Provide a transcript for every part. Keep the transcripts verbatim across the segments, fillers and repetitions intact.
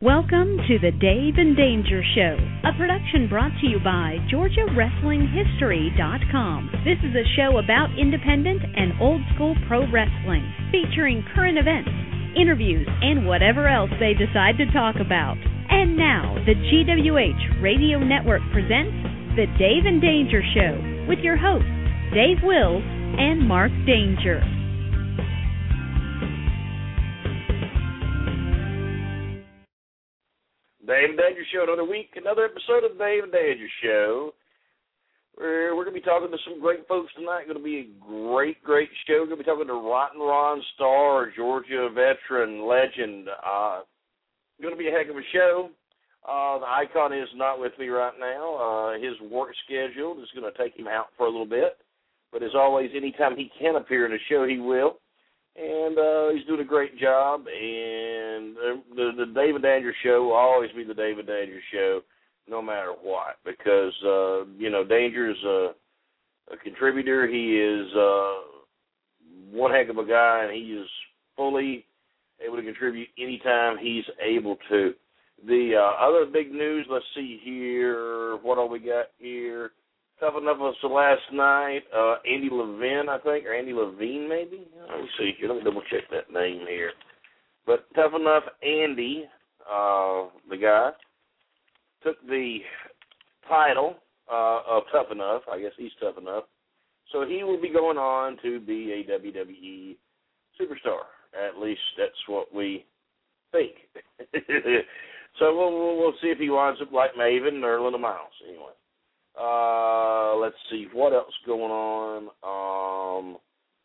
Welcome to the Dave and Danger Show, a production brought to you by Georgia Wrestling History dot com. This is a show about independent and old-school pro wrestling, featuring current events, interviews, and whatever else they decide to talk about. And now, the G W H Radio Network presents the Dave and Danger Show with your hosts, Dave Wills and Mark Danger. Dave and Danger Show, another week, another episode of the Dave and Danger Show. We're, we're going to be talking to some great folks tonight. Going to be a great, great show. Going to be talking to Rotten Ron Starr, Georgia veteran, legend. Uh, going to be a heck of a show. Uh, the Icon is not with me right now. Uh, his work schedule is going to take him out for a little bit. But as always, anytime he can appear in a show, he will. And uh, he's doing a great job, and the, the Dave and Danger Show will always be the Dave and Danger Show, no matter what, because, uh, you know, Danger is a, a contributor. He is uh, one heck of a guy, and he is fully able to contribute anytime he's able to. The uh, other big news, let's see here, what all we got here? Tough Enough was the last night. Uh, Andy Levine, I think, or Andy Levine, maybe. Let me see here. Let me double check that name here. But Tough Enough Andy, uh, the guy, took the title uh, of Tough Enough. I guess he's tough enough. So he will be going on to be a W W E superstar. At least that's what we think. So we'll, we'll, we'll see if he winds up like Maven or Linda Miles. Anyway. Uh, let's see, what else going on? Um,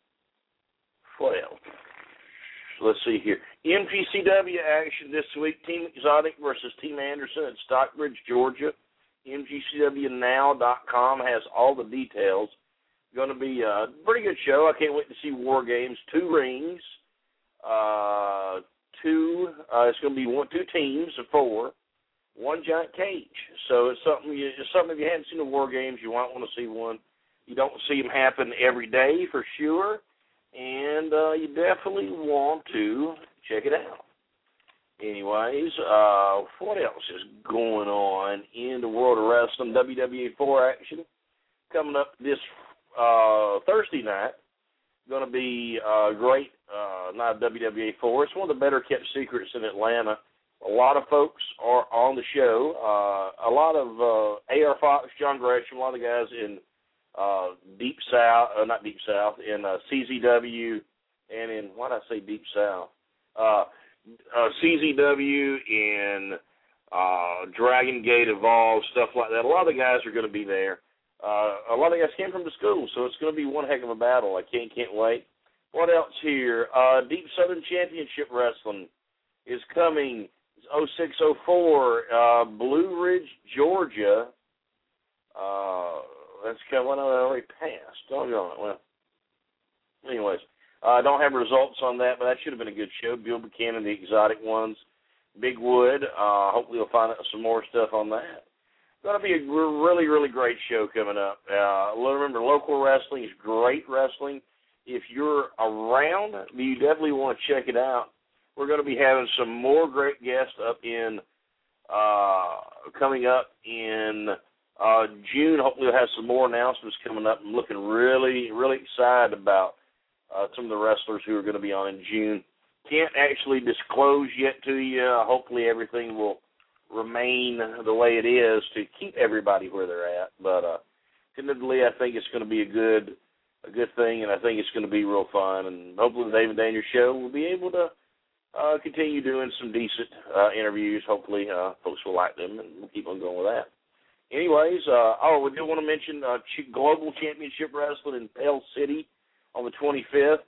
what else? Let's see here. M G C W action this week. Team Exotic versus Team Anderson at Stockbridge, Georgia. M G C W now dot com has all the details. Going to be a pretty good show. I can't wait to see War Games. Two rings. Uh, two. Uh, it's going to be one, two teams of four. One giant cage. So it's something, you, it's something if you haven't seen the War Games, you might want to see one. You don't see them happen every day for sure, and uh, you definitely want to check it out. Anyways, uh, what else is going on in the world of wrestling? W W E four action coming up this uh, Thursday night. Going to be uh, great, uh, not W W E four. It's one of the better kept secrets in Atlanta. A lot of folks are on the show. Uh, a lot of uh, A R Fox, John Gresham, a lot of the guys in uh, Deep South, uh, not Deep South, in uh, C Z W, and in, why did I say Deep South? Uh, uh, C Z W, in uh, Dragon Gate Evolve, stuff like that. A lot of the guys are going to be there. Uh, a lot of the guys came from the school, so it's going to be one heck of a battle. I can't, can't wait. What else here? Uh, Deep Southern Championship Wrestling is coming oh six oh four, uh, Blue Ridge, Georgia. Uh, that's kind of one I already passed. Don't go on it. Well, anyways, I uh, don't have results on that, but that should have been a good show. Bill Buchanan, the Exotic Ones, Big Wood. Uh, hopefully we'll find out some more stuff on that. Going to be a really, really great show coming up. Uh, remember, local wrestling is great wrestling. If you're around, you definitely want to check it out. We're going to be having some more great guests up in, uh, coming up in uh, June. Hopefully we'll have some more announcements coming up. I'm looking really, really excited about uh, some of the wrestlers who are going to be on in June. Can't actually disclose yet to you. Uh, hopefully everything will remain the way it is to keep everybody where they're at. But uh, tentatively, I think it's going to be a good, a good thing, and I think it's going to be real fun. And hopefully the Dave and Danger Show will be able to Uh, continue doing some decent uh, interviews. Hopefully, uh, folks will like them, and we'll keep on going with that. Anyways, uh, oh, we do want to mention uh, Global Championship Wrestling in Pell City on the twenty-fifth.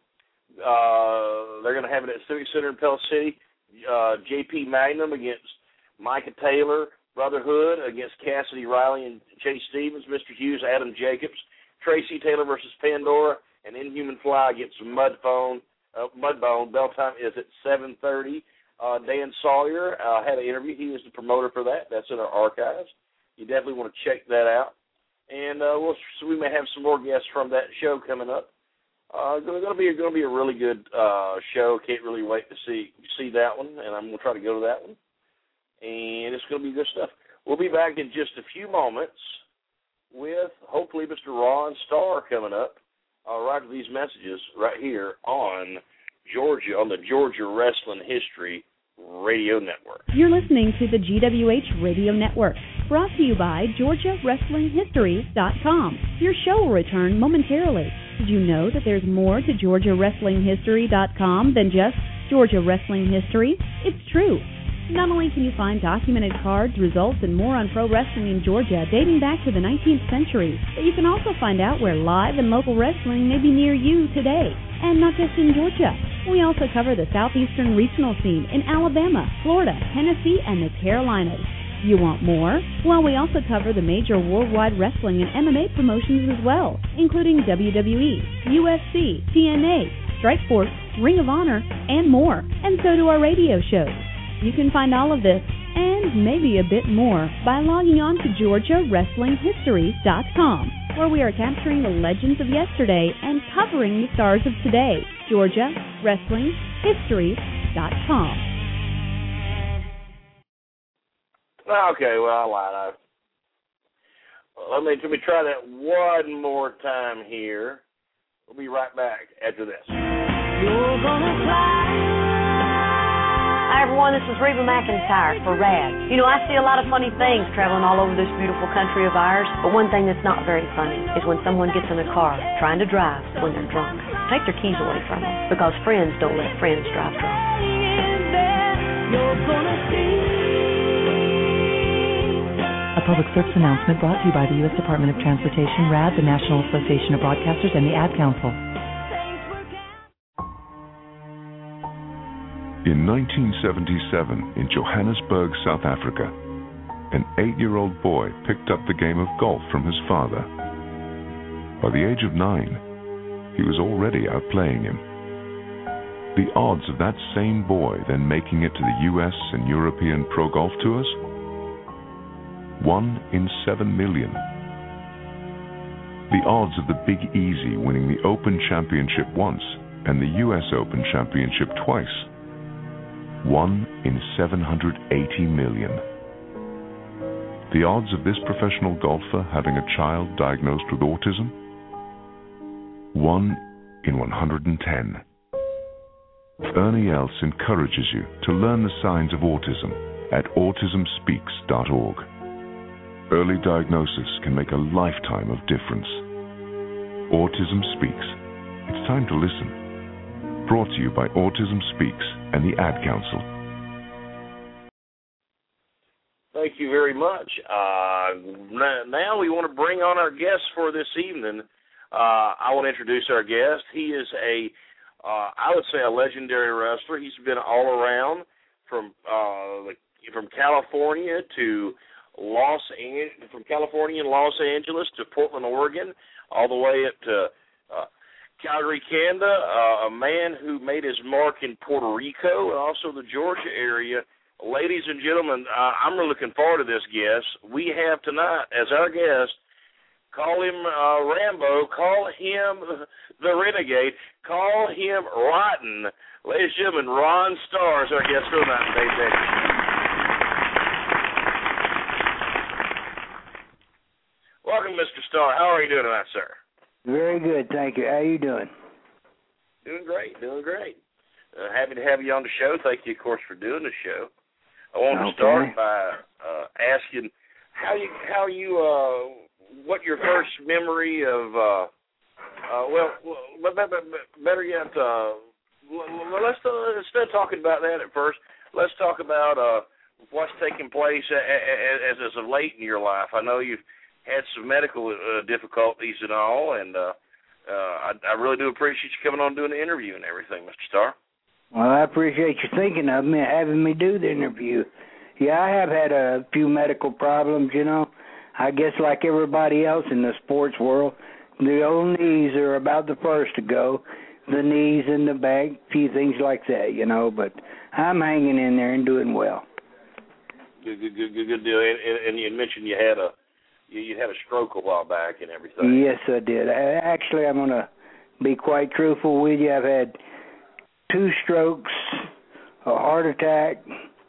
Uh, they're going to have it at Civic Center in Pell City. Uh, J P Magnum against Micah Taylor, Brotherhood against Cassidy Riley and Chase Stevens, Mister Hughes, Adam Jacobs, Tracy Taylor versus Pandora, and Inhuman Fly against Mudbone. Uh, Mudbone. Bell time is at seven thirty. Uh, Dan Sawyer uh, had an interview. He was the promoter for that. That's in our archives. You definitely want to check that out. And uh, we'll, so we may have some more guests from that show coming up. Uh, going to be going to be a really good uh, show. Can't really wait to see see that one, and I'm going to try to go to that one. and it's going to be good stuff. We'll be back in just a few moments with hopefully Mister Ron Starr coming up uh, right after these messages right here on Georgia, on the Georgia Wrestling History Radio Network. You're listening to the G W H Radio Network, brought to you by Georgia Wrestling History dot com. Your show will return momentarily. Did you know that there's more to Georgia Wrestling History dot com than just Georgia Wrestling History? It's true. Not only can you find documented cards, results, and more on pro wrestling in Georgia dating back to the nineteenth century, but you can also find out where live and local wrestling may be near you today. And not just in Georgia. We also cover the southeastern regional scene in Alabama, Florida, Tennessee, and the Carolinas. You want more? Well, we also cover the major worldwide wrestling and M M A promotions as well, including W W E, U F C, T N A, Strikeforce, Ring of Honor, and more. And so do our radio shows. You can find all of this and maybe a bit more by logging on to Georgia Wrestling History dot com, where we are capturing the legends of yesterday and covering the stars of today. Georgia Wrestling History dot com. Okay, well, I lied. I, let, me, let me try that one more time here. We'll be right back after this. You're gonna fly. Hi, everyone. This is Reba McEntire for RAD. You know, I see a lot of funny things traveling all over this beautiful country of ours, but one thing that's not very funny is when someone gets in a car trying to drive when they're drunk. Take their keys away from them, because friends don't let friends drive drunk. A public service announcement brought to you by the U S Department of Transportation, RAD, the National Association of Broadcasters, and the Ad Council. In nineteen seventy-seven, in Johannesburg, South Africa, an eight-year-old boy picked up the game of golf from his father. By the age of nine, he was already outplaying him. The odds of that same boy then making it to the U S and European Pro Golf Tours? One in seven million. The odds of the Big Easy winning the Open Championship once and the U S Open Championship twice? One in seven hundred eighty million. The odds of this professional golfer having a child diagnosed with autism? One in one hundred ten. Ernie Els encourages you to learn the signs of autism at autism speaks dot org. Early diagnosis can make a lifetime of difference. Autism Speaks. It's time to listen. Brought to you by Autism Speaks and the Ad Council. Thank you very much. Uh, now we want to bring on our guest for this evening. Uh, I want to introduce our guest. He is a, uh, I would say, a legendary wrestler. He's been all around from uh, from California to Los An- from California and Los Angeles to Portland, Oregon, all the way up to uh, Calgary, Canada, uh, a man who made his mark in Puerto Rico and also the Georgia area. Ladies and gentlemen, uh, I'm really looking forward to this guest. We have tonight as our guest, call him uh, Rambo, call him the Renegade, call him Rotten. Ladies and gentlemen, Ron Starr is our guest for tonight, baby. Welcome, Mister Starr. How are you doing tonight, sir? Very good, thank you. How you doing? Doing great, doing great. Uh, happy to have you on the show. Thank you, of course, for doing the show. I want okay. to start by uh, asking how you, how you, uh, what your first memory of, uh, uh, well, better yet, uh, let's uh, instead of talking about that at first, let's talk about uh, what's taking place as, as of late in your life. I know you've had some medical uh, difficulties and all, and uh, uh, I, I really do appreciate you coming on and doing the interview and everything, Mister Starr. Well, I appreciate you thinking of me, having me do the interview. Yeah, I have had a few medical problems, you know. I guess like everybody else in the sports world, the old knees are about the first to go, the knees and the back, a few things like that, you know. But I'm hanging in there and doing well. Good, good, good, good, good deal. And, and you mentioned you had a you had a stroke a while back and everything. Yes, I did. I, actually, I'm going to be quite truthful with you. I've had two strokes, a heart attack,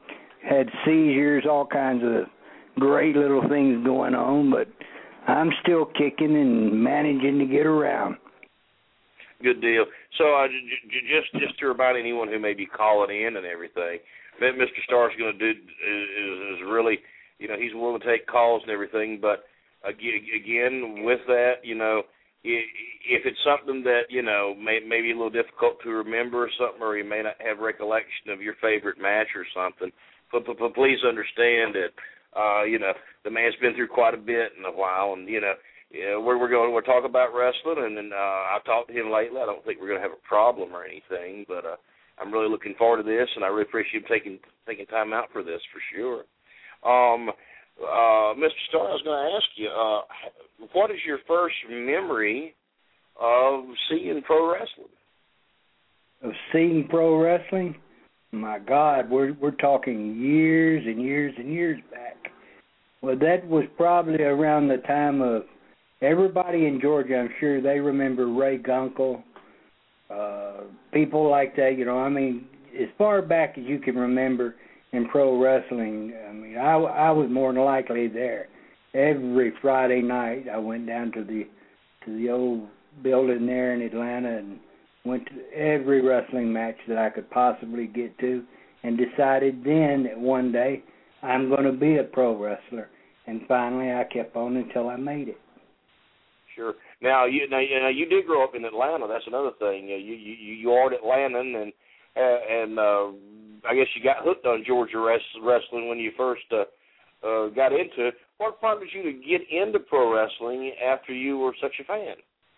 had seizures, all kinds of great little things going on, but I'm still kicking and managing to get around. Good deal. So uh, j- j- just just to remind anyone who may be calling in and everything, that Mister Starr's going to do is, is really, you know, he's willing to take calls and everything. But again, with that, you know, if it's something that, you know, may, may be a little difficult to remember or something, or you may not have recollection of your favorite match or something, but, but, but please understand that, uh, you know, the man's been through quite a bit in a while, and, you know, Yeah, we're we're going. We're talking about wrestling, and then uh, I've talked to him lately. I don't think we're going to have a problem or anything, but uh, I'm really looking forward to this, and I really appreciate him taking taking time out for this for sure. Um, uh, Mister Starr, I was going to ask you, uh, what is your first memory of seeing pro wrestling? Of seeing pro wrestling? My God, we're we're talking years and years and years back. Well, that was probably around the time of. Everybody in Georgia, I'm sure they remember Ray Gunkel, uh, people like that, you know, I mean, as far back as you can remember in pro wrestling, I mean, I, I was more than likely there. Every Friday night I went down to the to the old building there in Atlanta and went to every wrestling match that I could possibly get to, and decided then that one day I'm going to be a pro wrestler. And finally I kept on until I made it. Sure. Now you now, you know, you did grow up in Atlanta. That's another thing. You you you are an Atlantan, and uh, and uh, I guess you got hooked on Georgia wrestling when you first uh, uh, got into it. What prompted you to get into pro wrestling after you were such a fan?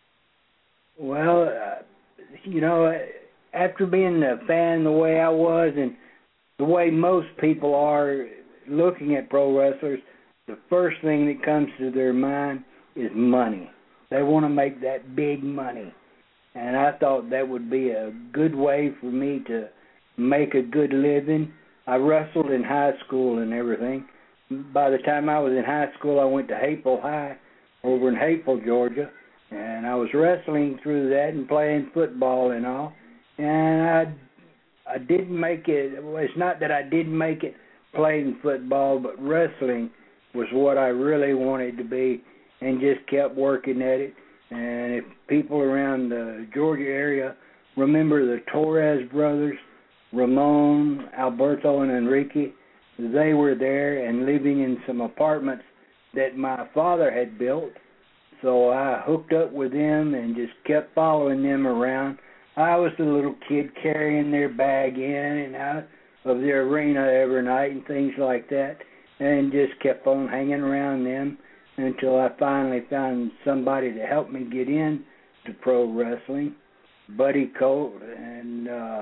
Well, uh, you know, after being a fan the way I was, and the way most people are looking at pro wrestlers, the first thing that comes to their mind is money. They want to make that big money. And I thought that would be a good way for me to make a good living. I wrestled in high school and everything. By the time I was in high school, I went to Haple High over in Haple, Georgia. And I was wrestling through that and playing football and all. And I, I didn't make it. Well, it's not that I didn't make it playing football, but wrestling was what I really wanted to be. And just kept working at it. And if people around the Georgia area remember the Torres brothers, Ramon, Alberto, and Enrique, they were there and living in some apartments that my father had built. So I hooked up with them and just kept following them around. I was the little kid carrying their bag in and out of the arena every night and things like that, and just kept on hanging around them until I finally found somebody to help me get in to pro wrestling, Buddy Colt, and uh,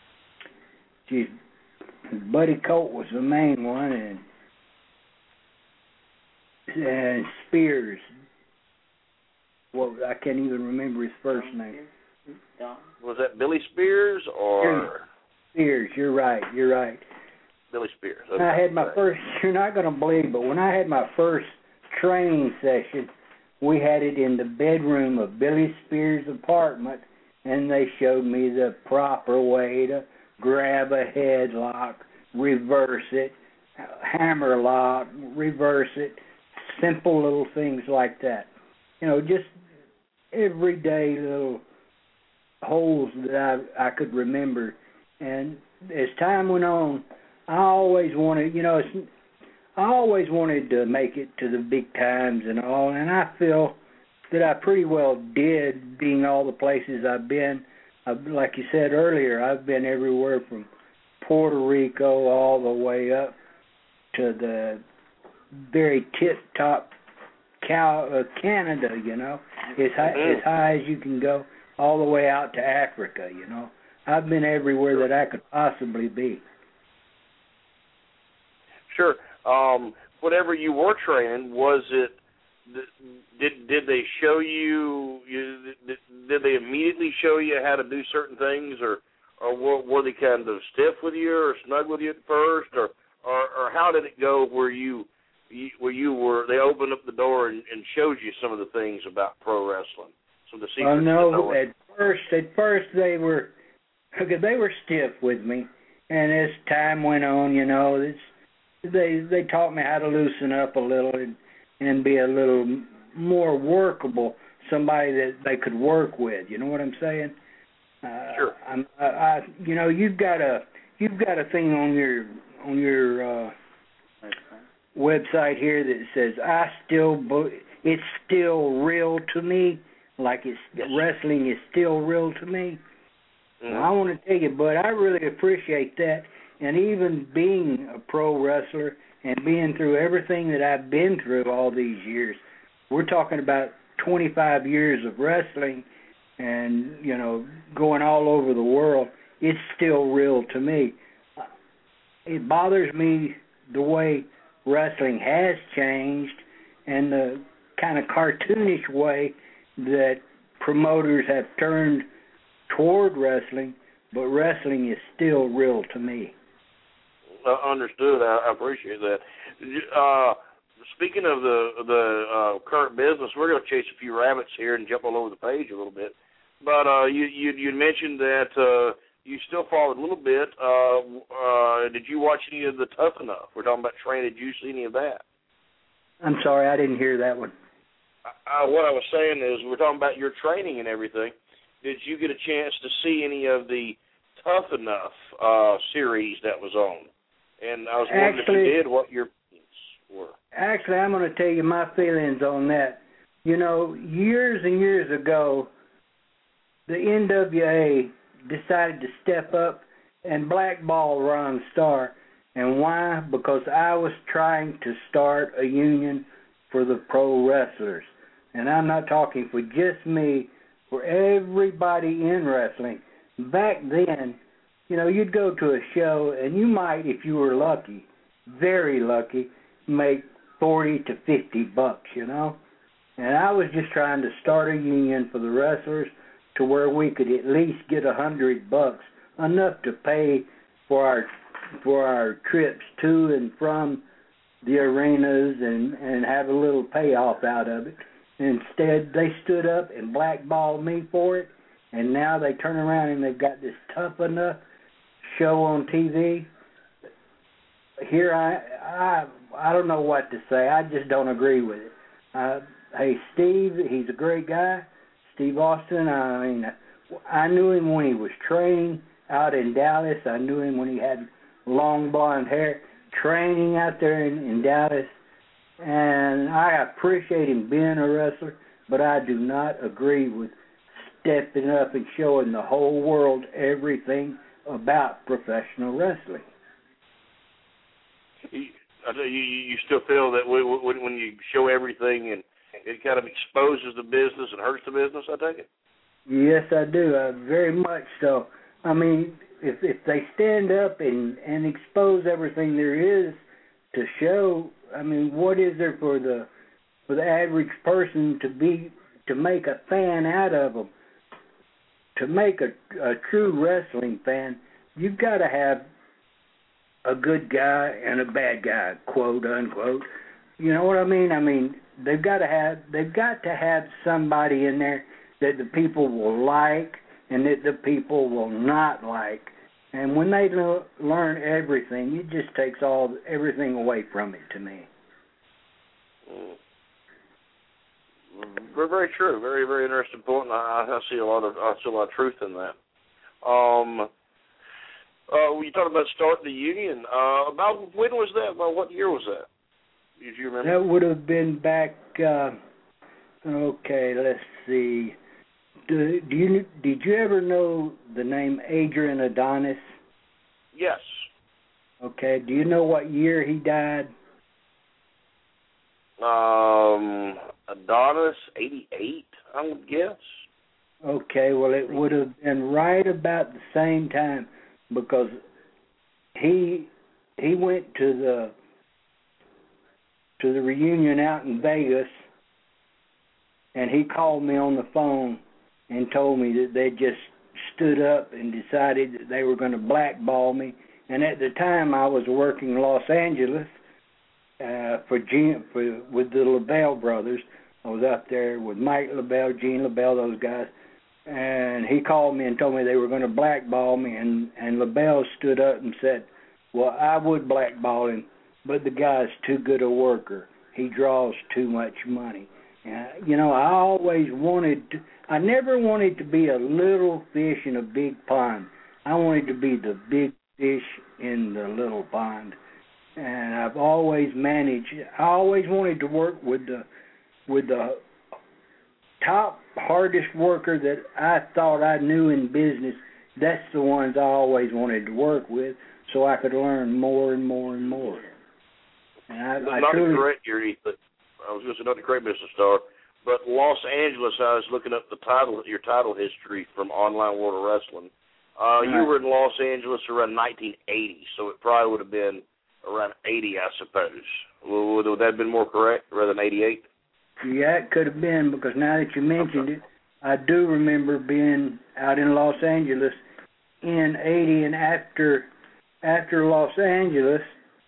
geez, Buddy Colt was the main one, and and Spears. Well, I can't even remember his first name. Was that Billy Spears or Spears? You're right. You're right. Billy Spears. Okay. I had my first. You're not going to believe, but when I had my first training session, we had it in the bedroom of Billy Spears' apartment, and they showed me the proper way to grab a headlock, reverse it, hammer lock, reverse it, simple little things like that. You know, just everyday little holes that I, I could remember. And as time went on, I always wanted, you know, it's, I always wanted to make it to the big times and all, and I feel that I pretty well did, being all the places I've been. I, like you said earlier, I've been everywhere from Puerto Rico all the way up to the very tip-top Cal, uh, Canada, you know, as high, as high as you can go, all the way out to Africa, you know. I've been everywhere that I could possibly be. Sure. Um, whatever you were training, was it? Did did they show you? you did, did they immediately show you how to do certain things, or or were, were they kind of stiff with you, or snug with you at first, or or, or how did it go? Where you, you where you were? They opened up the door and, and showed you some of the things about pro wrestling, some of the secrets. Oh no! At first, at first they were, they were stiff with me, and as time went on, you know, it's. they they taught me how to loosen up a little and and be a little more workable, somebody that they could work with. You know what I'm saying? Uh, sure. I'm, I, I, you know, you've got a you've got a thing on your on your uh, website here that says I still it's still real to me, like it's wrestling is still real to me. Mm-hmm. I want to tell you, bud, I really appreciate that, and even being a pro wrestler and being through everything that I've been through all these years, we're talking about twenty-five years of wrestling. And, you know, going all over the world, it's still real to me. It bothers me the way wrestling has changed and the kind of cartoonish way that promoters have turned toward wrestling, but wrestling is still real to me. Uh, understood. I, I appreciate that. Uh, speaking of the the uh, current business, we're going to chase a few rabbits here and jump all over the page a little bit. But uh, you, you you mentioned that uh, you still followed a little bit. Uh, uh, did you watch any of the Tough Enough? We're talking about training. Did you see any of that? I'm sorry, I didn't hear that one. Uh, what I was saying is we're talking about your training and everything. Did you get a chance to see any of the Tough Enough uh, series that was on? And I was wondering actually, if you did, what your opinions were. Actually, I'm going to tell you my feelings on that. You know, years and years ago, the N W A decided to step up and blackball Ron Starr. And why? Because I was trying to start a union for the pro wrestlers. And I'm not talking for just me, for everybody in wrestling. Back then, you know, you'd go to a show and you might, if you were lucky, very lucky, make forty to fifty bucks, you know. And I was just trying to start a union for the wrestlers to where we could at least get a hundred bucks, enough to pay for our for our trips to and from the arenas and, and have a little payoff out of it. Instead, they stood up and blackballed me for it, and now they turn around and they've got this Tough Enough show on T V. Here, I I I don't know what to say. I just don't agree with it. Uh, hey, Steve, he's a great guy. Steve Austin, I mean, I knew him when he was training out in Dallas. I knew him when he had long blonde hair, training out there in, in Dallas. And I appreciate him being a wrestler, but I do not agree with stepping up and showing the whole world everything about professional wrestling. You, you, you still feel that when, when you show everything and it kind of exposes the business and hurts the business, I take it? Yes, I do, uh, very much so. I mean, if if they stand up and, and expose everything there is to show, I mean, what is there for the for the average person to be to make a fan out of them? To make a, a true wrestling fan, you've got to have a good guy and a bad guy, quote unquote. You know what I mean? I mean, they've got to have they've got to have somebody in there that the people will like and that the people will not like. And when they lo- learn everything, it just takes all everything away from it to me. Mm. Very, very true. Very, very interesting point. And I, I see a lot of I see a lot of truth in that. Um, uh, when you talked about starting the union, uh, about when was that? About what year was that? Did you remember? That would have been back. Uh, okay, let's see. Do, do you did you ever know the name Adrian Adonis? Yes. Okay. Do you know what year he died? Um, Adonis, eighty-eight, I would guess. Okay. Well, it would have been right about the same time because he he went to the to the reunion out in Vegas, and he called me on the phone and told me that they just stood up and decided that they were going to blackball me. And at the time, I was working in Los Angeles uh, for, Gene, for with the LaBelle brothers. I was out there with Mike LaBelle, Gene LaBelle, those guys. And he called me and told me they were going to blackball me. And, and LaBelle stood up and said, well, I would blackball him, but the guy's too good a worker. He draws too much money. And, you know, I always wanted to, I never wanted to be a little fish in a big pond. I wanted to be the big fish in the little pond. And I've always managed, I always wanted to work with the, with the top, hardest worker that I thought I knew in business. That's the ones I always wanted to work with, so I could learn more and more and more. And I, I not truly, to correct you, but I was going to say not to correct Mister Starr, but Los Angeles. I was looking up the title, your title history from Online World of Wrestling. Uh, right. You were in Los Angeles around nineteen eighty, so it probably would have been around eighty, I suppose. Would, would that have been more correct rather than eighty-eight? Yeah, it could have been, because now that you mentioned okay. it, I do remember being out in Los Angeles in eighty, and after after Los Angeles,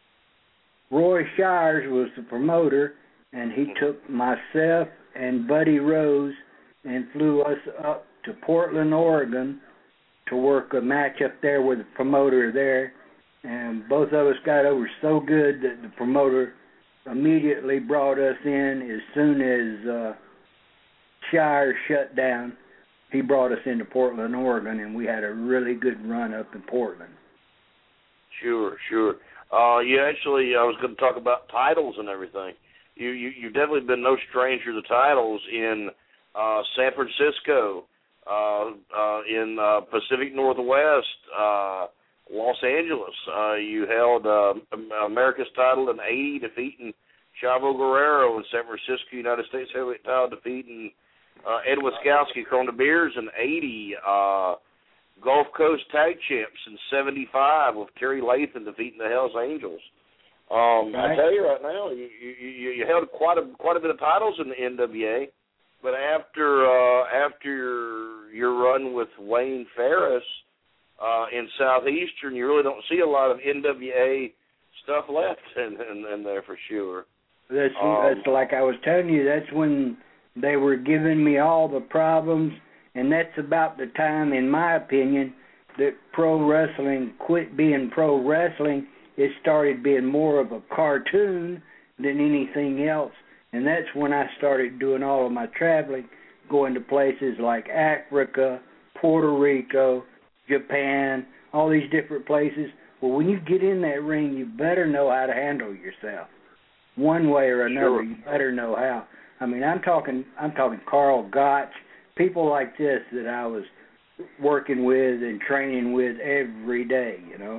Roy Shires was the promoter, and he took myself and Buddy Rose and flew us up to Portland, Oregon, to work a match up there with the promoter there, and both of us got over so good that the promoter immediately brought us in as soon as uh, Shire shut down. He brought us into Portland, Oregon, and we had a really good run up in Portland. Sure, sure. Uh, you actually, I was going to talk about titles and everything. You, you, you've definitely been no stranger to titles in uh, San Francisco, uh, uh, in uh, Pacific Northwest, uh, Los Angeles. Uh, you held uh, America's title in eighty, defeating Chavo Guerrero, in San Francisco, United States heavyweight title, defeating uh, Ed Wiskowski, Corona Beers in eighty, uh, Gulf Coast Tag Champs in seventy-five with Terry Lathan defeating the Hells Angels. Um, right. I tell you right now, you, you, you held quite a quite a bit of titles in the N W A, but after uh, after your, your run with Wayne Ferris uh, in Southeastern, you really don't see a lot of N W A stuff left in, in, in there for sure. That's, um, that's like I was telling you, that's when they were giving me all the problems, and that's about the time, in my opinion, that pro wrestling quit being pro wrestling. It started being more of a cartoon than anything else, and that's when I started doing all of my traveling, going to places like Africa, Puerto Rico, Japan, all these different places. Well, when you get in that ring, you better know how to handle yourself, one way or another. Sure. You better know how. I mean, I'm talking, I'm talking Carl Gotch, people like this that I was working with and training with every day, you know.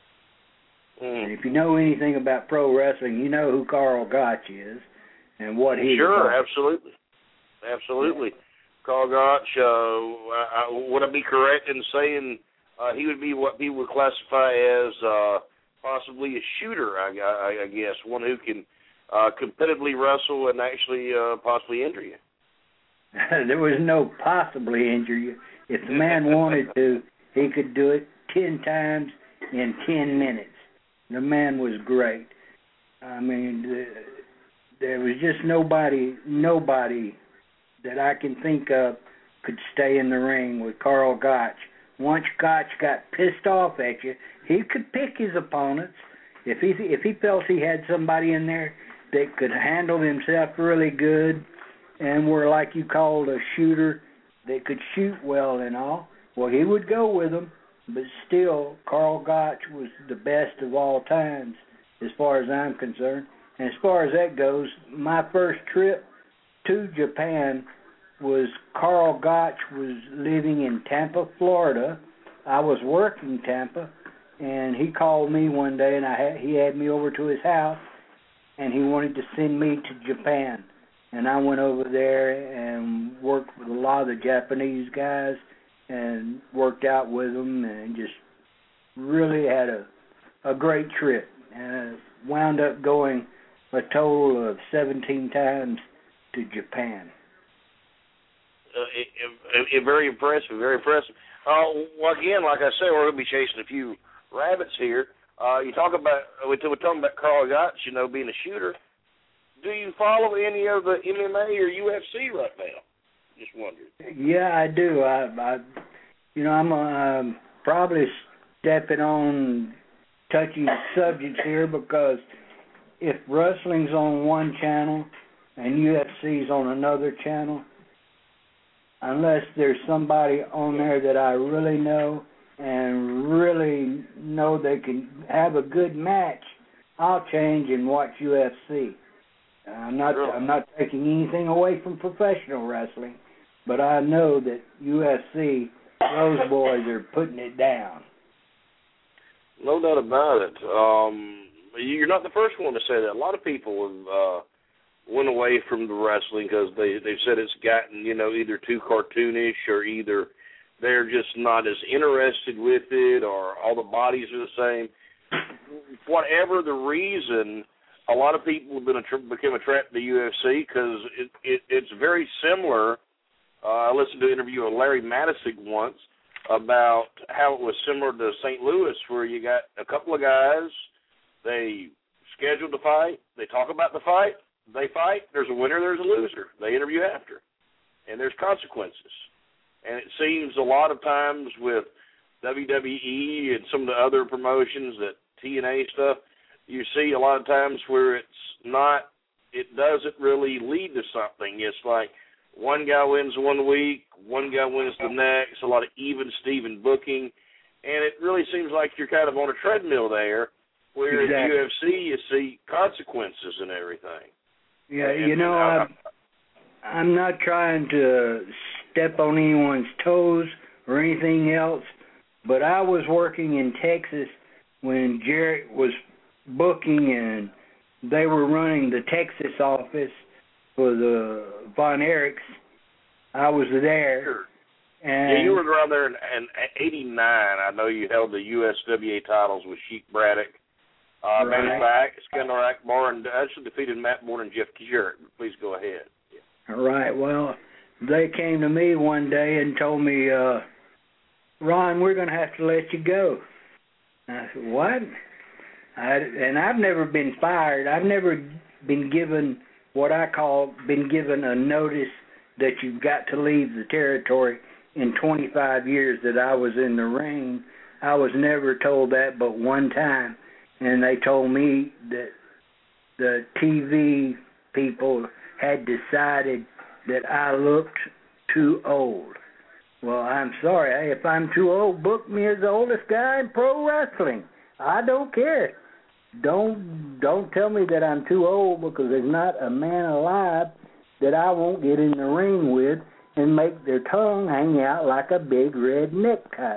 Mm. And if you know anything about pro wrestling, you know who Carl Gotch is and what he Sure, was. absolutely. Absolutely. Yeah. Carl Gotch, uh, I, would I be correct in saying uh, he would be what people would classify as uh, possibly a shooter, I, I, I guess, one who can uh, competitively wrestle and actually uh, possibly injure you? There was no possibly injure you. If the man wanted to, he could do it ten times in ten minutes. The man was great. I mean, the, there was just nobody, nobody that I can think of could stay in the ring with Carl Gotch. Once Gotch got pissed off at you, he could pick his opponents. If he if he felt he had somebody in there that could handle himself really good and were like you called a shooter that could shoot well and all, well, he would go with them. But still, Carl Gotch was the best of all times as far as I'm concerned. And as far as that goes, my first trip to Japan was Carl Gotch was living in Tampa, Florida. I was working Tampa, and he called me one day, and I had, he had me over to his house, and he wanted to send me to Japan. And I went over there and worked with a lot of the Japanese guys and worked out with them and just really had a, a great trip. And wound up going a total of seventeen times to Japan. Uh, it, it, it, very impressive, very impressive. Uh, well, again, like I say, we're going to be chasing a few rabbits here. Uh, you talk about, we're talking about Carl Gotch, you know, being a shooter. Do you follow any of the M M A or U F C right now? Just wondering. Yeah, I do. I, I you know, I'm uh, probably stepping on touchy subjects here because if wrestling's on one channel and U F C's on another channel, unless there's somebody on there that I really know and really know they can have a good match, I'll change and watch U F C. I'm not Really? I'm not taking anything away from professional wrestling, but I know that U F C, those boys are putting it down. No doubt about it. Um, you're not the first one to say that. A lot of people have uh, went away from the wrestling because they they've said it's gotten, you know, either too cartoonish or either they're just not as interested with it or all the bodies are the same. Whatever the reason, a lot of people have been att- become attracted to U F C because it, it, it's very similar. Uh, I listened to an interview with Larry Matysik once about how it was similar to Saint Louis, where you got a couple of guys, they schedule the fight, they talk about the fight, they fight, there's a winner, there's a loser. They interview after, and there's consequences. And it seems a lot of times with W W E and some of the other promotions, that T N A stuff, you see a lot of times where it's not, it doesn't really lead to something. It's like one guy wins one week, one guy wins the next, a lot of even-steven booking, and it really seems like you're kind of on a treadmill there, where Exactly. in U F C you see consequences and everything. Yeah, And, you know, and I, I'm not trying to step on anyone's toes or anything else, but I was working in Texas when Jarrett was booking and they were running the Texas office for the Von Erichs. I was there. Sure. And Yeah, you were around there in, in eighty-nine. I know you held the U S W A titles with Sheik Braddock, uh, Right. Manny Back, Skandar Akbar, and actually defeated Matt Moore and Jeff Jarrett. Please go ahead. Yeah. Right. Well, they came to me one day and told me, uh, Ron, we're going to have to let you go. I said, what? I, and I've never been fired. I've never been given what I call been given a notice that you've got to leave the territory in twenty-five years that I was in the ring. I was never told that but one time, and they told me that the T V people had decided that I looked too old. Well, I'm sorry. If I'm too old, book me as the oldest guy in pro wrestling. I don't care. Don't don't tell me that I'm too old, because there's not a man alive that I won't get in the ring with and make their tongue hang out like a big red necktie.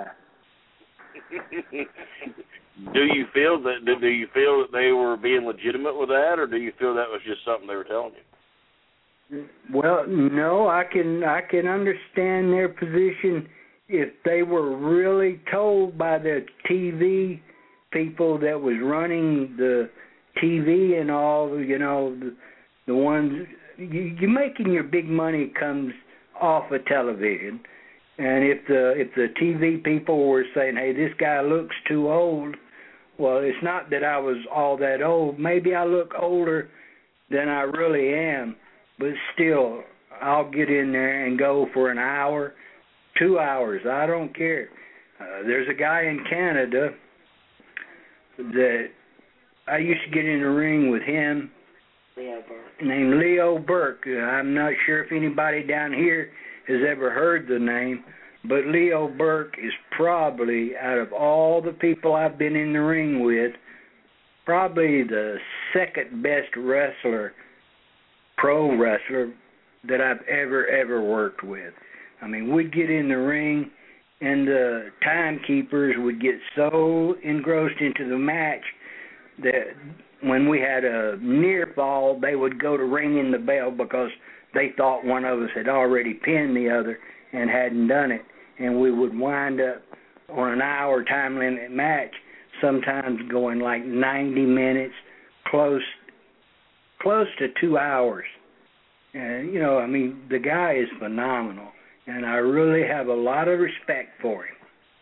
Do you feel that? Do you feel that they were being legitimate with that, or do you feel that was just something they were telling you? Well, no, I can I can understand their position if they were really told by the T V people that was running the T V and all, you know, the, the ones, you, you're making your big money comes off of television. And if the if the T V people were saying, hey, this guy looks too old, well, it's not that I was all that old. Maybe I look older than I really am, but still, I'll get in there and go for an hour, two hours. I don't care. Uh, there's a guy in Canada that I used to get in the ring with him, Leo Burke. named Leo Burke. I'm not sure if anybody down here has ever heard the name, but Leo Burke is probably, out of all the people I've been in the ring with, probably the second best wrestler, pro wrestler, that I've ever, ever worked with. I mean, we'd get in the ring, and the timekeepers would get so engrossed into the match that when we had a near fall, they would go to ringing the bell because they thought one of us had already pinned the other and hadn't done it. And we would wind up on an hour time limit match, sometimes going like ninety minutes, close close to two hours. And, you know, I mean, the guy is phenomenal, and I really have a lot of respect for him.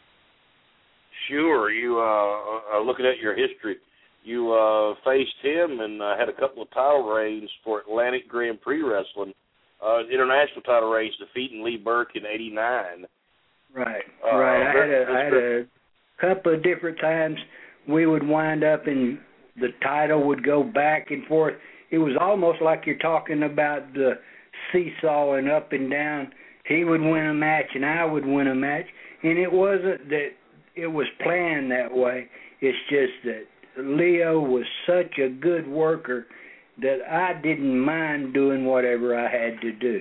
Sure. You, uh, uh, looking at your history, you uh, faced him and uh, had a couple of title reigns for Atlantic Grand Prix Wrestling, uh, international title reigns, defeating Lee Burke in eighty-nine. Right, uh, right. I had a, I had very, a couple of different times we would wind up in the title would go back and forth. It was almost like you're talking about the seesawing up and down. He would win a match and I would win a match, and it wasn't that it was planned that way. It's just that Leo was such a good worker that I didn't mind doing whatever I had to do.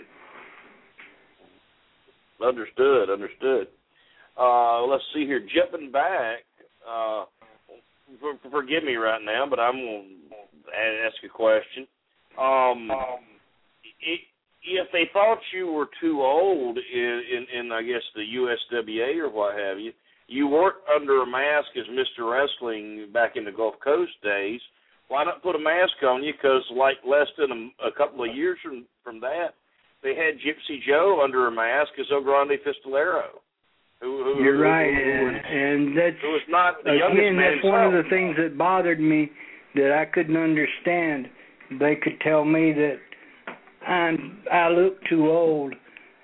Understood, understood. Uh, let's see here. Jumping back, uh, for, forgive me right now, but I'm going to ask a question. Um, it, if they thought you were too old in, in, in, I guess, the U S W A or what have you, you worked under a mask as Mister Wrestling back in the Gulf Coast days. Why not put a mask on you? Because like less than a, a couple of years from, from that, they had Gypsy Joe under a mask as El Grande Pistolero. Who, who, You're who, right, who, who, and, and that's, who was not the again, man that's one of himself. the things that bothered me that I couldn't understand. They could tell me that I'm, I look too old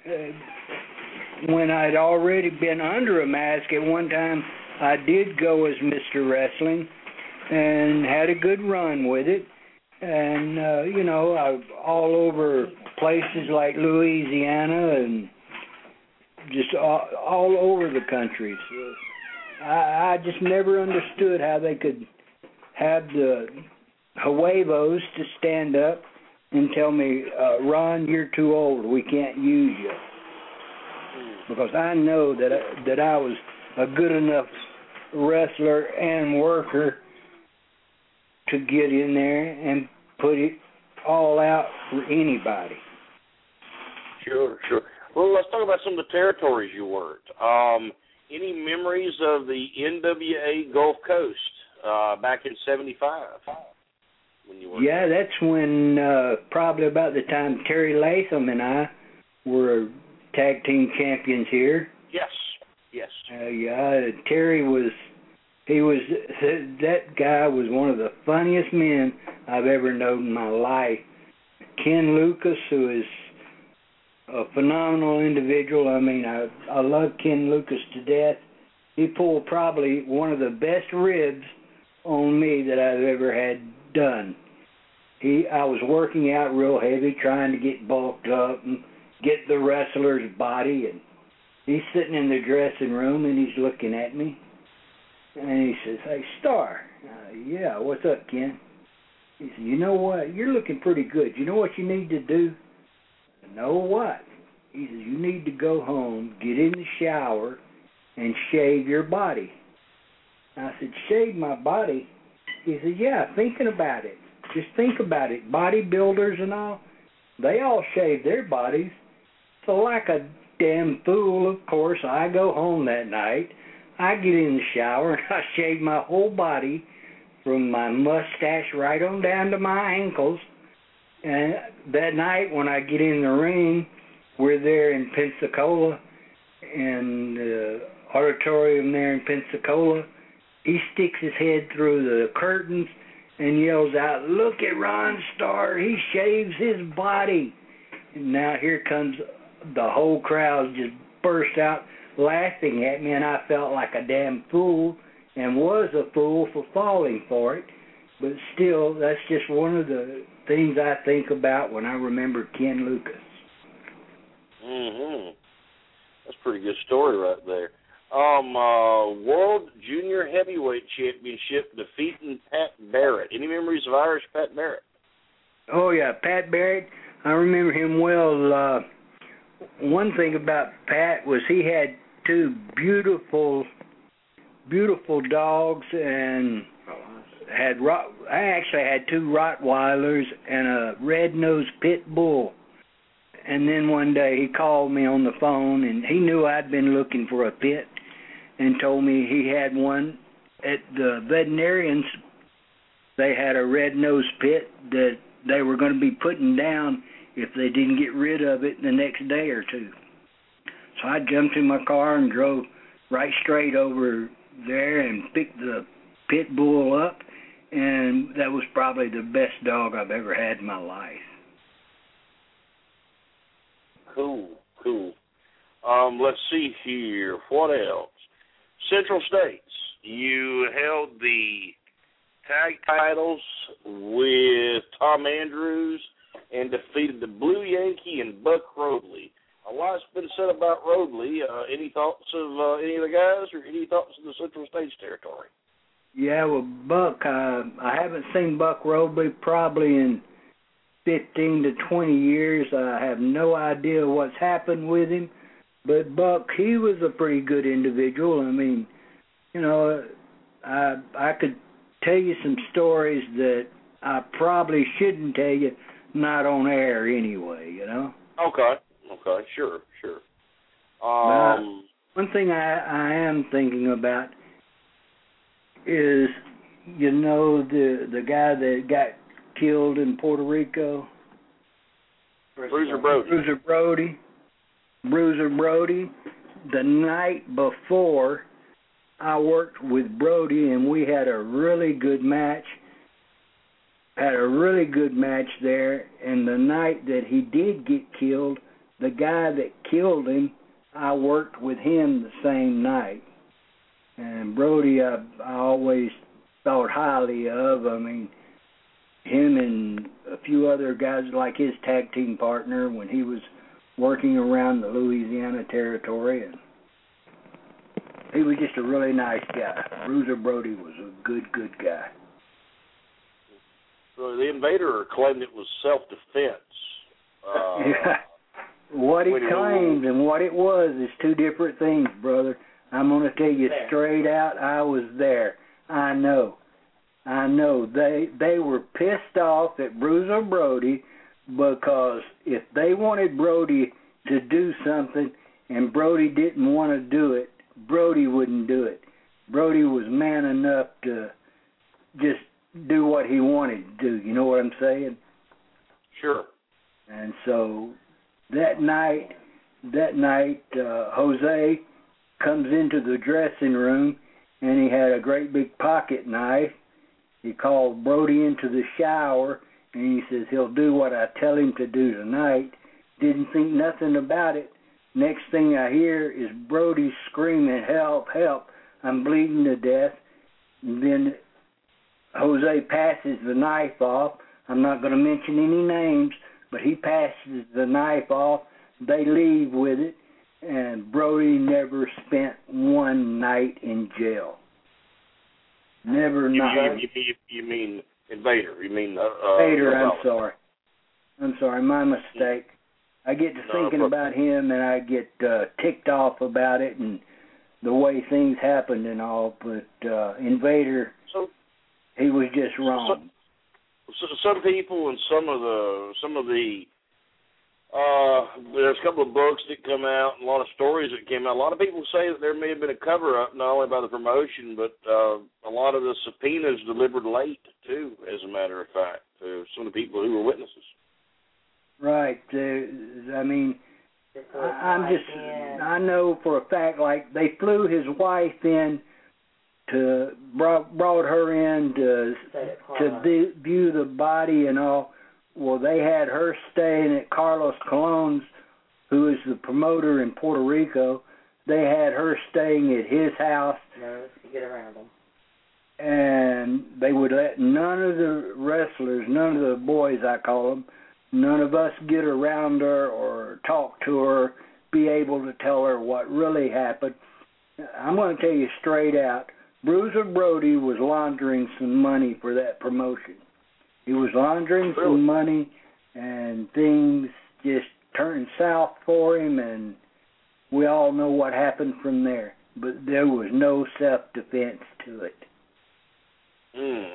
uh, when I'd already been under a mask. At one time, I did go as Mister Wrestling and had a good run with it. And, uh, you know, I, all over places like Louisiana and just all, all over the country. So I, I just never understood how they could have the huevos to stand up and tell me, uh, Ron, you're too old. We can't use you. Because I know that I, that I was a good enough wrestler and worker to get in there and put it all out for anybody. Sure, sure. Well, let's talk about some of the territories you worked. Um, any memories of the N W A Gulf Coast uh, back in seventy-five? When you worked yeah, there? That's when uh, probably about the time Terry Latham and I were tag team champions here. Yes, yes. Uh, yeah, Terry was... He was, that guy was one of the funniest men I've ever known in my life. Ken Lucas, who is a phenomenal individual. I mean, I, I love Ken Lucas to death. He pulled probably one of the best ribs on me that I've ever had done. He, I was working out real heavy, trying to get bulked up and get the wrestler's body. And he's sitting in the dressing room and he's looking at me. And he says, hey, Star. Uh, yeah, what's up, Ken? He said, you know what? You're looking pretty good. You know what you need to do? Know what? He says, you need to go home, get in the shower, and shave your body. I said, shave my body? He said, yeah, thinking about it. Just think about it. Bodybuilders and all, they all shave their bodies. So like a damn fool, of course, I go home that night. I get in the shower and I shave my whole body from my mustache right on down to my ankles. And that night when I get in the ring, we're there in Pensacola, in the auditorium there in Pensacola. He sticks his head through the curtains and yells out, look at Ron Starr, he shaves his body. And now here comes the whole crowd just burst out laughing at me, and I felt like a damn fool and was a fool for falling for it. But still, that's just one of the things I think about when I remember Ken Lucas. Mm-hmm. That's a pretty good story right there. Um, uh, World Junior Heavyweight Championship defeating Pat Barrett. Any memories of Irish Pat Barrett? Oh, yeah, Pat Barrett. I remember him well. Uh, one thing about Pat was he had two beautiful, beautiful dogs, and had rot, I actually had two Rottweilers and a red-nosed pit bull. And then one day he called me on the phone, and he knew I'd been looking for a pit, and told me he had one at the veterinarians. They had a red-nosed pit that they were going to be putting down if they didn't get rid of it the next day or two. So I jumped in my car and drove right straight over there and picked the pit bull up, and that was probably the best dog I've ever had in my life. Cool, cool. Um, let's see here. What else? Central States. You held the tag titles with Tom Andrews and defeated the Blue Yankee and Buck Roadley. A lot's been said about Roadley. Uh, any thoughts of uh, any of the guys, or any thoughts of the Central States territory? Yeah, well, Buck, uh, I haven't seen Buck Roadley probably in fifteen to twenty years. I have no idea what's happened with him. But Buck, he was a pretty good individual. I mean, you know, I I could tell you some stories that I probably shouldn't tell you, not on air anyway, you know? Okay, okay, sure, sure. Uh, Um, one thing I, I am thinking about is, you know, the the guy that got killed in Puerto Rico? Bruiser Brody. Bruiser Brody. Bruiser Brody. The night before, I worked with Brody, and we had a really good match. Had a really good match there, and the night that he did get killed, the guy that killed him, I worked with him the same night. And Brody, I, I always thought highly of. I mean, him and a few other guys, like his tag team partner, when he was working around the Louisiana territory, and he was just a really nice guy. Bruiser Brody was a good, good guy. So the Invader claimed it was self-defense. Uh, yeah. What he claimed and what it was is two different things, brother. I'm going to tell you straight out, I was there. I know. I know. They they were pissed off at Bruiser Brody because if they wanted Brody to do something and Brody didn't want to do it, Brody wouldn't do it. Brody was man enough to just do what he wanted to do. You know what I'm saying? Sure. And so that night, that night, uh, Jose comes into the dressing room, and he had a great big pocket knife. He called Brody into the shower, and he says he'll do what I tell him to do tonight. Didn't think nothing about it. Next thing I hear is Brody screaming, help, help, I'm bleeding to death. And then Jose passes the knife off. I'm not going to mention any names, but he passes the knife off. They leave with it, and Brody never spent one night in jail. Never you, night. You, you, you mean Invader? You mean uh, Invader? Uh, I'm sorry. I'm sorry. My mistake. I get to no, thinking about him, and I get uh, ticked off about it and the way things happened and all. But uh, Invader, so, he was just wrong. So, so some people and some of the some of the uh, there's a couple of books that come out, and a lot of stories that came out. A lot of people say that there may have been a cover-up, not only by the promotion, but uh, a lot of the subpoenas delivered late, too, as a matter of fact, to some of the people who were witnesses. Right. Uh, I mean, I, I'm just, I know for a fact, like, they flew his wife in to, brought, brought her in to, to view, view the body and all. Well, they had her staying at Carlos Colon's, who is the promoter in Puerto Rico. They had her staying at his house. No, to get around them. And they would let none of the wrestlers, none of the boys, I call them, none of us get around her or talk to her, be able to tell her what really happened. I'm going to tell you straight out, Bruiser Brody was laundering some money for that promotion. He was laundering really? some money, and things just turned south for him, and we all know what happened from there. But there was no self-defense to it. Hmm.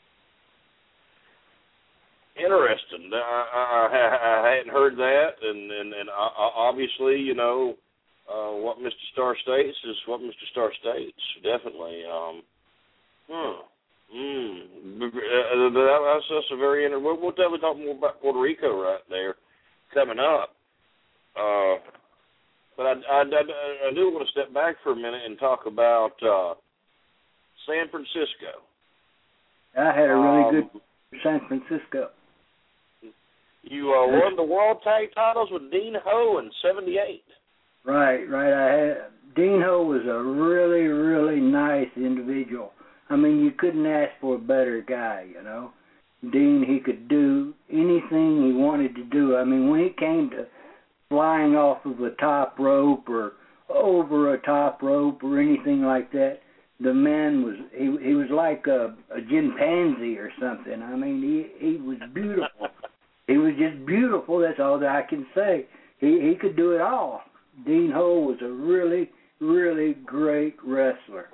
Interesting. I, I, I hadn't heard that, and, and, and obviously, you know, uh, what Mister Star states is what Mister Star states, definitely. Um, hmm. Mm. That's, that's a very interesting. We'll, we'll definitely talk more about Puerto Rico right there coming up. Uh, but I, I, I, I do want to step back for a minute and talk about uh, San Francisco. I had a really um, good San Francisco. You uh, won the World Tag Titles with Dean Ho in seventy-eight. Right, right. I had Dean Ho was a really, really nice individual. I mean, you couldn't ask for a better guy, you know. Dean, he could do anything he wanted to do. I mean, when it came to flying off of a top rope or over a top rope or anything like that, the man was, he he was like a, a chimpanzee or something. I mean, he, he was beautiful. He was just beautiful, that's all that I can say. He, he could do it all. Dean Hull was a really, really great wrestler.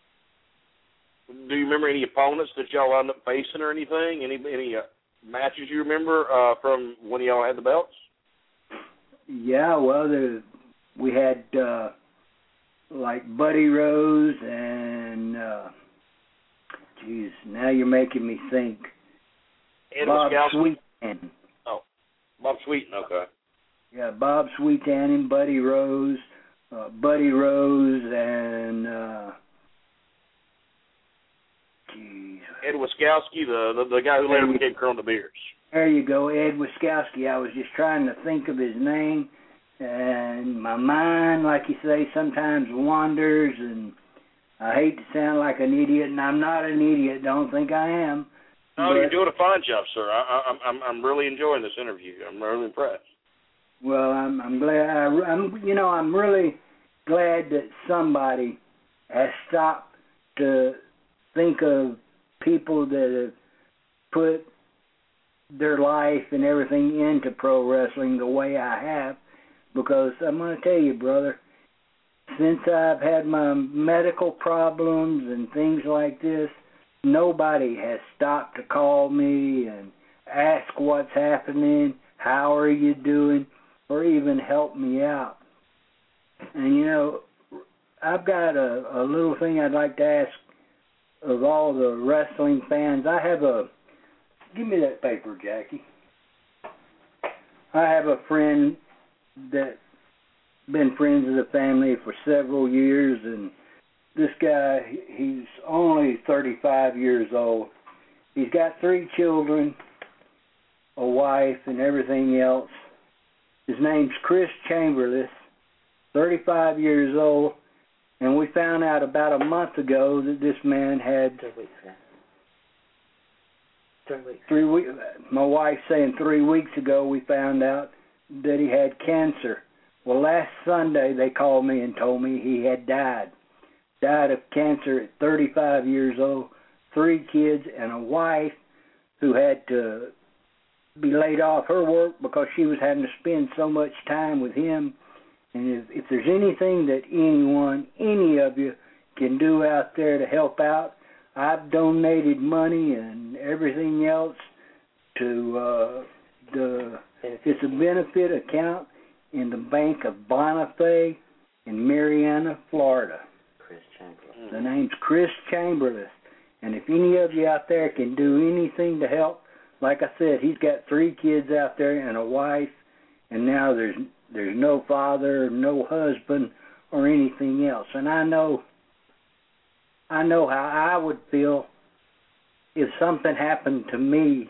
Do you remember any opponents that y'all wound up facing or anything? Any any uh, matches you remember uh, from when y'all had the belts? Yeah, well, the, we had uh, like Buddy Rose and, uh, geez, now you're making me think. Ed Bob Wiskowski? Sweetan. Oh, Bob Sweetan, okay. Yeah, Bob Sweetan and Buddy Rose, uh, Buddy Rose and, uh, geez. Ed Wiskowski, the, the the guy who later became Colonel De Beers. There you go, Ed Wiskowski. I was just trying to think of his name, and my mind, like you say, sometimes wanders, and I hate to sound like an idiot, and I'm not an idiot. Don't think I am. No, but, you're doing a fine job, sir. I, I, I'm I'm really enjoying this interview. I'm really impressed. Well, I'm I'm glad. I, I'm you know I'm really glad that somebody has stopped to think of people that have put their life and everything into pro wrestling the way I have, because I'm going to tell you, brother, since I've had my medical problems and things like this, nobody has stopped to call me and ask what's happening, how are you doing, or even help me out. And, you know, I've got a, a little thing I'd like to ask of all the wrestling fans. I have a, give me that paper, Jackie. I have a friend that's been friends with the family for several years, and this guy, he's only thirty-five years old. He's got three children, a wife, and everything else. His name's Chris Chamberlain, thirty-five years old, and we found out about a month ago that this man had Three weeks, yeah. Three weeks. Three weeks. My wife's saying three weeks ago we found out that he had cancer. Well, last Sunday they called me and told me he had died. Died of cancer at thirty-five years old, three kids, and a wife who had to be laid off her work because she was having to spend so much time with him. And if, if there's anything that anyone, any of you can do out there to help out, I've donated money and everything else to uh, the, it's a benefit account in the Bank of Bonifay in Marianna, Florida. Chris Chamberlain. The name's Chris Chamberlain. And if any of you out there can do anything to help, like I said, he's got three kids out there and a wife, and now there's there's no father, no husband, or anything else. And I know, I know how I would feel if something happened to me.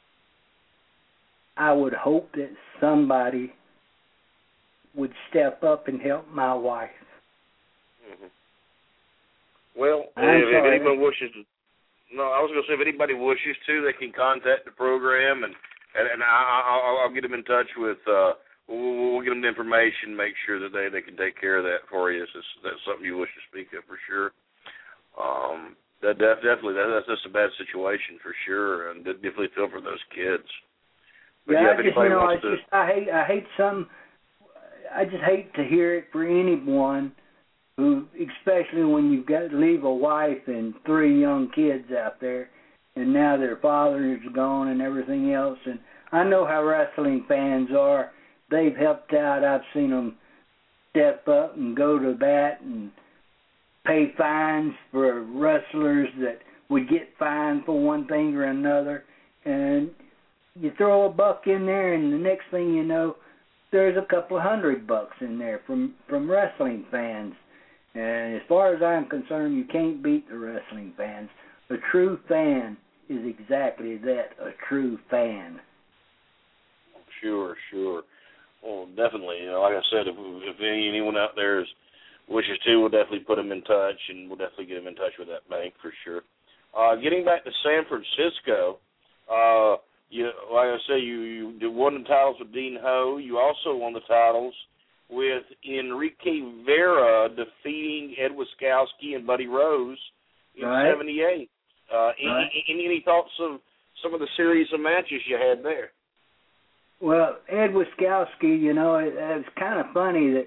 I would hope that somebody would step up and help my wife. Mm-hmm. Well, I'm if, if sorry. anyone wishes to, no, I was going to say if anybody wishes to, they can contact the program, and and, and I, I'll, I'll get them in touch with. Uh, we'll, we'll get them the information, make sure that they, they can take care of that for you. If that's something you wish to speak of, for sure. Um, that def, definitely that, that's just a bad situation for sure, and definitely feel for those kids. But yeah, yeah, I if just you anybody know, I wants to, just I hate I hate some. I just hate to hear it for anyone who, especially when you've got to leave a wife and three young kids out there, and now their father is gone and everything else. And I know how wrestling fans are. They've helped out. I've seen them step up and go to bat and pay fines for wrestlers that would get fined for one thing or another. And you throw a buck in there, and the next thing you know, there's a couple of hundred bucks in there from, from wrestling fans. And as far as I'm concerned, you can't beat the wrestling fans. A true fan is exactly that, a true fan. Sure, sure. Well, definitely. You know, like I said, if, if any, anyone out there is, wishes to, we'll definitely put them in touch, and we'll definitely get them in touch with that bank for sure. Uh, getting back to San Francisco, uh, you, like I say, you, you won the titles with Dean Ho. You also won the titles with Enrique Vera defeating Ed Wiskowski and Buddy Rose in right. seventy-eight. Uh, right. any, any thoughts of some of the series of matches you had there? Well, Ed Wiskowski, you know, it, it's kind of funny that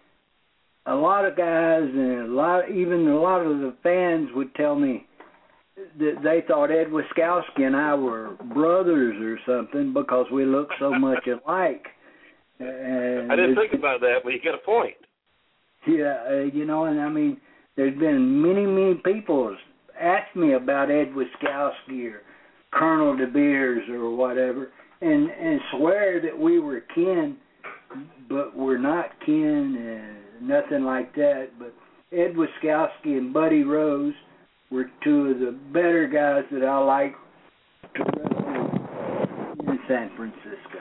a lot of guys and a lot, even a lot of the fans would tell me that they thought Ed Wiskowski and I were brothers or something because we look so much alike. And I didn't think about that, but you got a point. Yeah, uh, you know, and I mean, there's been many, many people ask me about Ed Wiskowski or Colonel De Beers or whatever, and, and swear that we were kin, but we're not kin and nothing like that. But Ed Wiskowski and Buddy Rose were two of the better guys that I like to wrestle in San Francisco.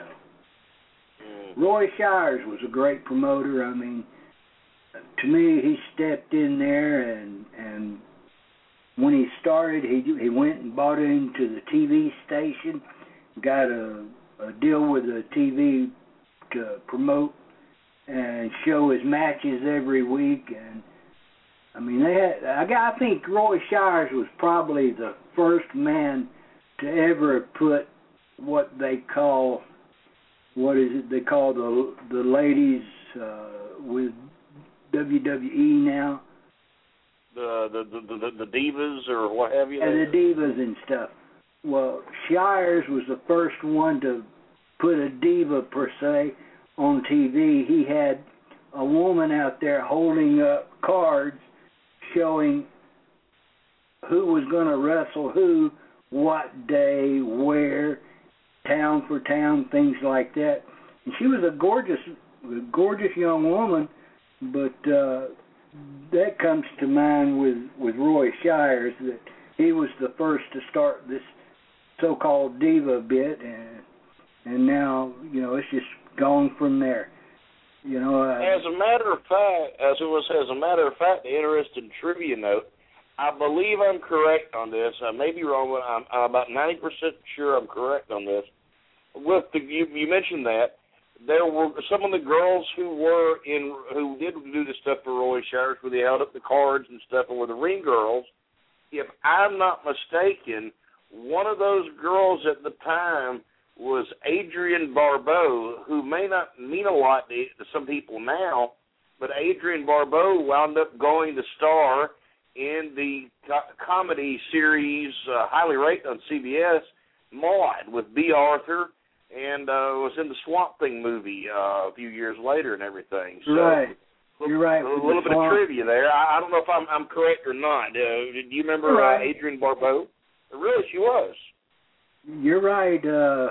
Roy Shires was a great promoter. I mean, to me, he stepped in there, and and when he started, he he went and bought into the T V station, got a, a deal with the T V to promote and show his matches every week. And I mean, they had. I, got, I think Roy Shires was probably the first man to ever put what they call. What is it they call the the ladies uh, with W W E now? The the, the the the divas or what have you? And the divas and stuff. Well, Shires was the first one to put a diva per se on T V. He had a woman out there holding up cards showing who was going to wrestle who, what day, where. Town for town, things like that. And she was a gorgeous, gorgeous young woman, but uh, that comes to mind with, with Roy Shires, that he was the first to start this so-called diva bit, and and now, you know, it's just gone from there. You know. Uh, as a matter of fact, as it was, as a matter of fact, the interesting trivia note, I believe I'm correct on this. I may be wrong, but I'm, I'm about ninety percent sure I'm correct on this. With the, you, you mentioned that there were some of the girls who were in who did do the stuff for Roy Shires, where they held up the cards and stuff, and were the ring girls. If I'm not mistaken, one of those girls at the time was Adrienne Barbeau, who may not mean a lot to, to some people now, but Adrienne Barbeau wound up going to star in the co- comedy series, uh, highly rated on C B S, Maude, with B. Arthur, and uh, was in the Swamp Thing movie uh, a few years later and everything. So, right. You're right. A little bit of trivia there. I, I don't know if I'm, I'm correct or not. Uh, do you remember right. uh, Adrienne Barbeau? Really, she was. You're right. Uh,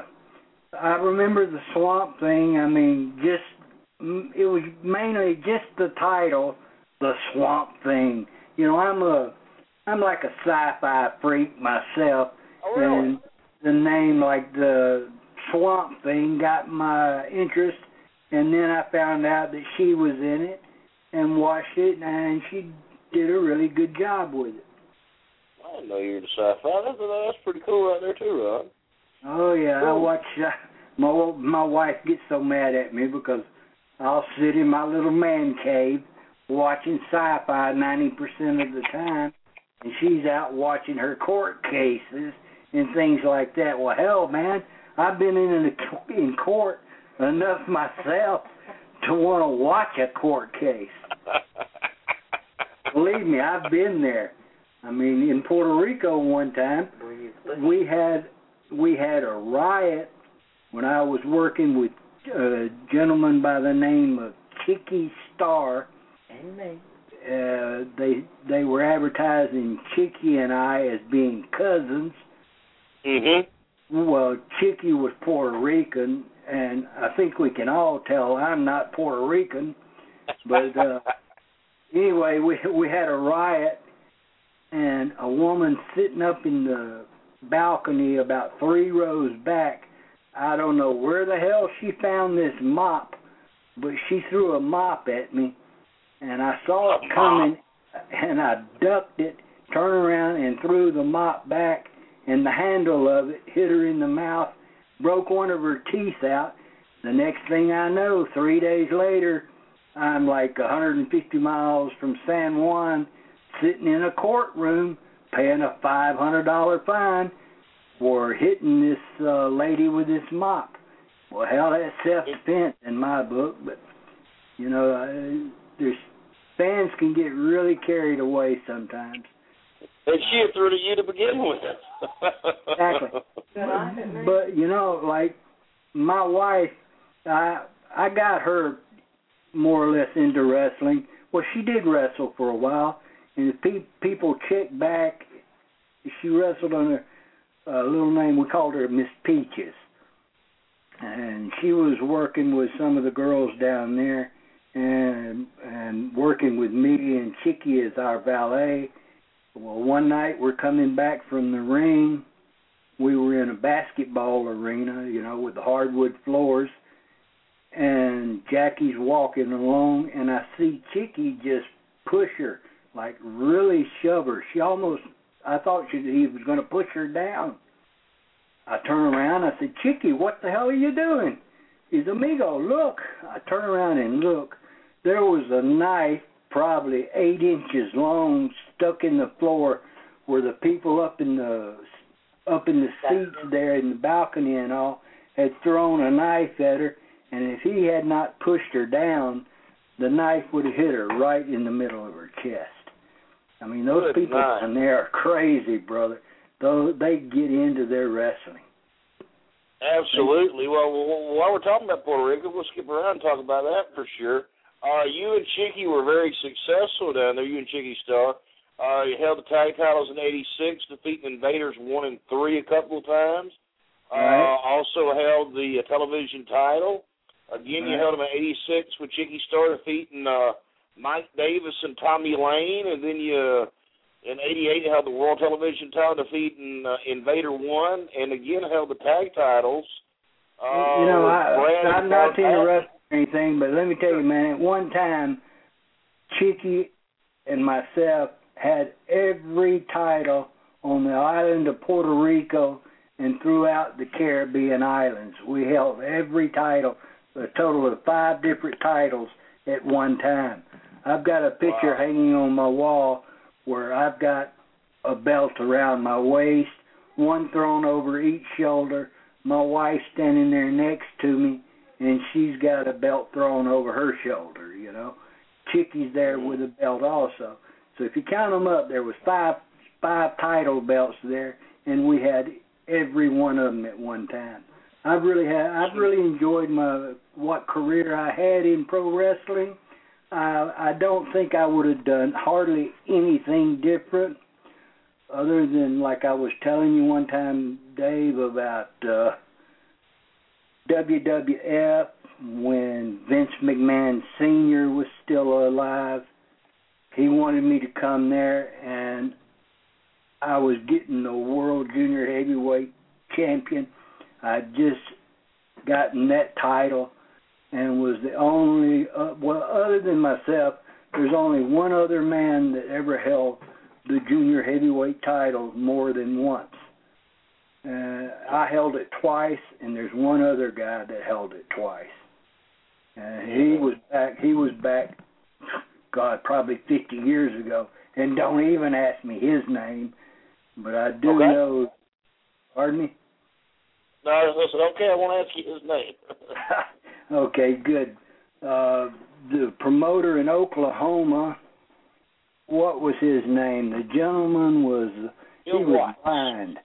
I remember the Swamp Thing. I mean, just it was mainly just the title, the Swamp Thing. You know, I'm a, I'm like a sci-fi freak myself, oh, really? And the name like the Swamp Thing got my interest, and then I found out that she was in it and watched it, and she did a really good job with it. I didn't know you were into sci-fi. That's, that's pretty cool right there too, Ron. Oh yeah, cool. I watch. Uh, my my wife gets so mad at me because I'll sit in my little man cave watching sci-fi ninety percent of the time, and she's out watching her court cases and things like that. Well, hell, man, I've been in a, in court enough myself to want to watch a court case. Believe me, I've been there. I mean, in Puerto Rico one time, we had we had a riot when I was working with a gentleman by the name of Chicky Star. And me. Uh, they they were advertising Chicky and I as being cousins. Mm-hmm. Well, Chicky was Puerto Rican, and I think we can all tell I'm not Puerto Rican. But uh, anyway, we we had a riot, and a woman sitting up in the balcony about three rows back. I don't know where the hell she found this mop, but she threw a mop at me, and I saw it coming, and I ducked it turned around and threw the mop back, and the handle of it hit her in the mouth, broke one of her teeth out. The next thing I know, three days later, I'm like one hundred fifty miles from San Juan, sitting in a courtroom, paying a five hundred dollars fine for hitting this uh, lady with this mop. Well, hell, that's self-defense in my book, but, you know, uh, there's fans can get really carried away sometimes. And she had threw to you to begin with. Exactly. But, you know, like my wife, I I got her more or less into wrestling. Well, she did wrestle for a while, and if pe- people check back, she wrestled under a little name, we called her Miss Peaches. And she was working with some of the girls down there and and working with me and Chicky as our valet. Well, one night we're coming back from the ring. We were in a basketball arena, you know, with the hardwood floors. And Jackie's walking along, and I see Chicky just push her, like really shove her. She almost, I thought she, he was going to push her down. I turn around, I said, Chicky, what the hell are you doing? He said, amigo, look. I turn around and look. There was a knife probably eight inches long stuck in the floor where the people up in the up in the seats there in the balcony and all had thrown a knife at her, and if he had not pushed her down, the knife would have hit her right in the middle of her chest. I mean, those Good people night. down there are crazy, brother. Those, they get into their wrestling. Absolutely. Well, while we're talking about Puerto Rico, we'll skip around and talk about that for sure. Uh, you and Chicky were very successful down there, you and Chicky Star. Uh, you held the tag titles in eighty-six, defeating Invaders one and three a couple of times. Uh, right. Also held the uh, television title. Again, you right. held them in eighty-six with Chicky Star defeating uh, Mike Davis and Tommy Lane. And then you, uh, in eighty-eight, you held the World Television title defeating uh, Invader one. And again, held the tag titles. Uh, you know, I, I'm not to interrupt or anything, but let me tell you, man, at one time, Chicky and myself had every title on the island of Puerto Rico and throughout the Caribbean islands. We held every title, a total of five different titles at one time. I've got a picture wow. hanging on my wall where I've got a belt around my waist, one thrown over each shoulder, my wife standing there next to me, and she's got a belt thrown over her shoulder, you know. Chicky's there with a belt also. So if you count them up, there was five five title belts there, and we had every one of them at one time. I've really had I've really enjoyed my what career I had in pro wrestling. I I don't think I would have done hardly anything different, other than like I was telling you one time, Dave, about uh, W W F when Vince McMahon Senior was still alive. He wanted me to come there, and I was getting the World Junior Heavyweight Champion. I'd just gotten that title and was the only, uh, well, other than myself, there's only one other man that ever held the Junior Heavyweight title more than once. Uh, I held it twice, and there's one other guy that held it twice. And he was back, he was back, God, probably fifty years ago. And don't even ask me his name, but I do okay. know. Pardon me? No, I said, okay, I won't ask you his name. Okay, good. Uh, the promoter in Oklahoma, what was his name? The gentleman was, he Bill was Watts. blind.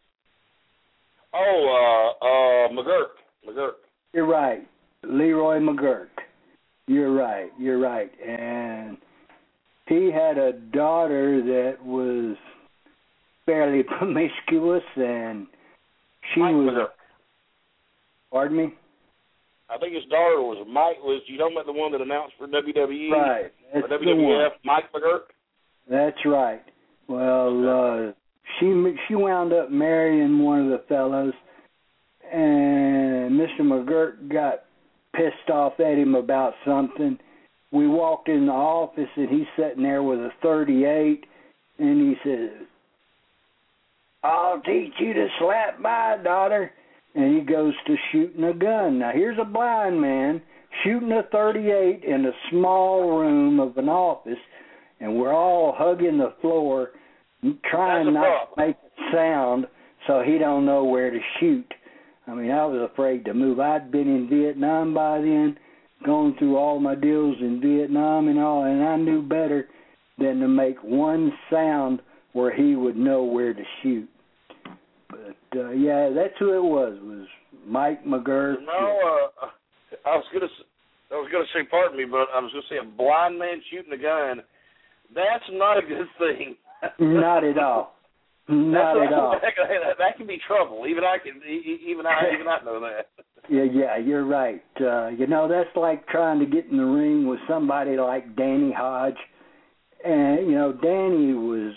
Oh, uh, uh, McGurk. McGurk. You're right. Leroy McGurk. You're right. You're right. And he had a daughter that was fairly promiscuous, and she Mike was. McGurk. Pardon me? I think his daughter was Mike. Was you talking about the one that announced for W W E? Right. That's or W W F. the one. Mike McGurk. That's right. Well, uh, she she wound up marrying one of the fellows, and Mister McGurk got pissed off at him about something. We walked in the office, and he's sitting there with a thirty-eight, and he says, I'll teach you to slap my daughter. And he goes to shooting a gun. Now, here's a blind man shooting a thirty-eight in a small room of an office, and we're all hugging the floor, trying not to make a sound so he don't know where to shoot. I mean, I was afraid to move. I'd been in Vietnam by then, going through all my deals in Vietnam and all, and I knew better than to make one sound where he would know where to shoot. But, uh, yeah, that's who it was, was Mike McGurk. No, uh, I was going to I was going to say, pardon me, but I was going to say a blind man shooting a gun, that's not a good thing. Not at all. Not That's at all. That, that can be trouble. Even I can. Even I. Even I know that. Yeah, yeah, you're right. Uh, you know, that's like trying to get in the ring with somebody like Danny Hodge, and you know, Danny was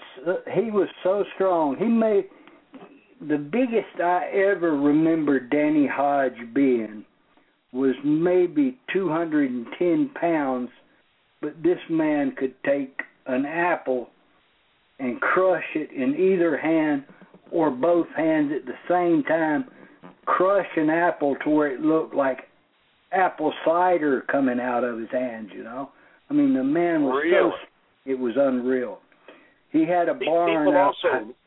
he was so strong. He made the biggest I ever remember Danny Hodge being was maybe two hundred ten pounds, but this man could take an apple and crush it in either hand or both hands at the same time, crush an apple to where it looked like apple cider coming out of his hands, you know. I mean, the man was really? so, it was unreal. He had a barn people outside. Also,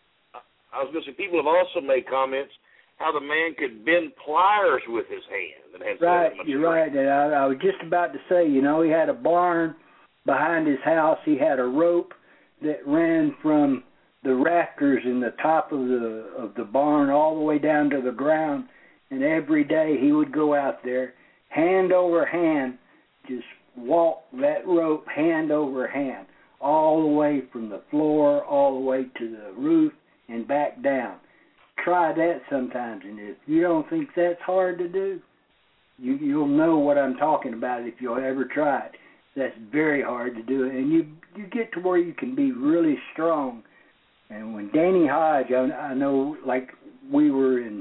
I was going to say, people have also made comments how the man could bend pliers with his hand. And has right, you're strength. right. And I, I was just about to say, you know, he had a barn behind his house. He had a rope that ran from the rafters in the top of the of the barn all the way down to the ground, and every day he would go out there, hand over hand, just walk that rope hand over hand, all the way from the floor, all the way to the roof, and back down. Try that sometimes, and if you don't think that's hard to do, you, you'll know what I'm talking about if you'll ever try it. That's very hard to do, and you you get to where you can be really strong. And when Danny Hodge, I, I know, like we were in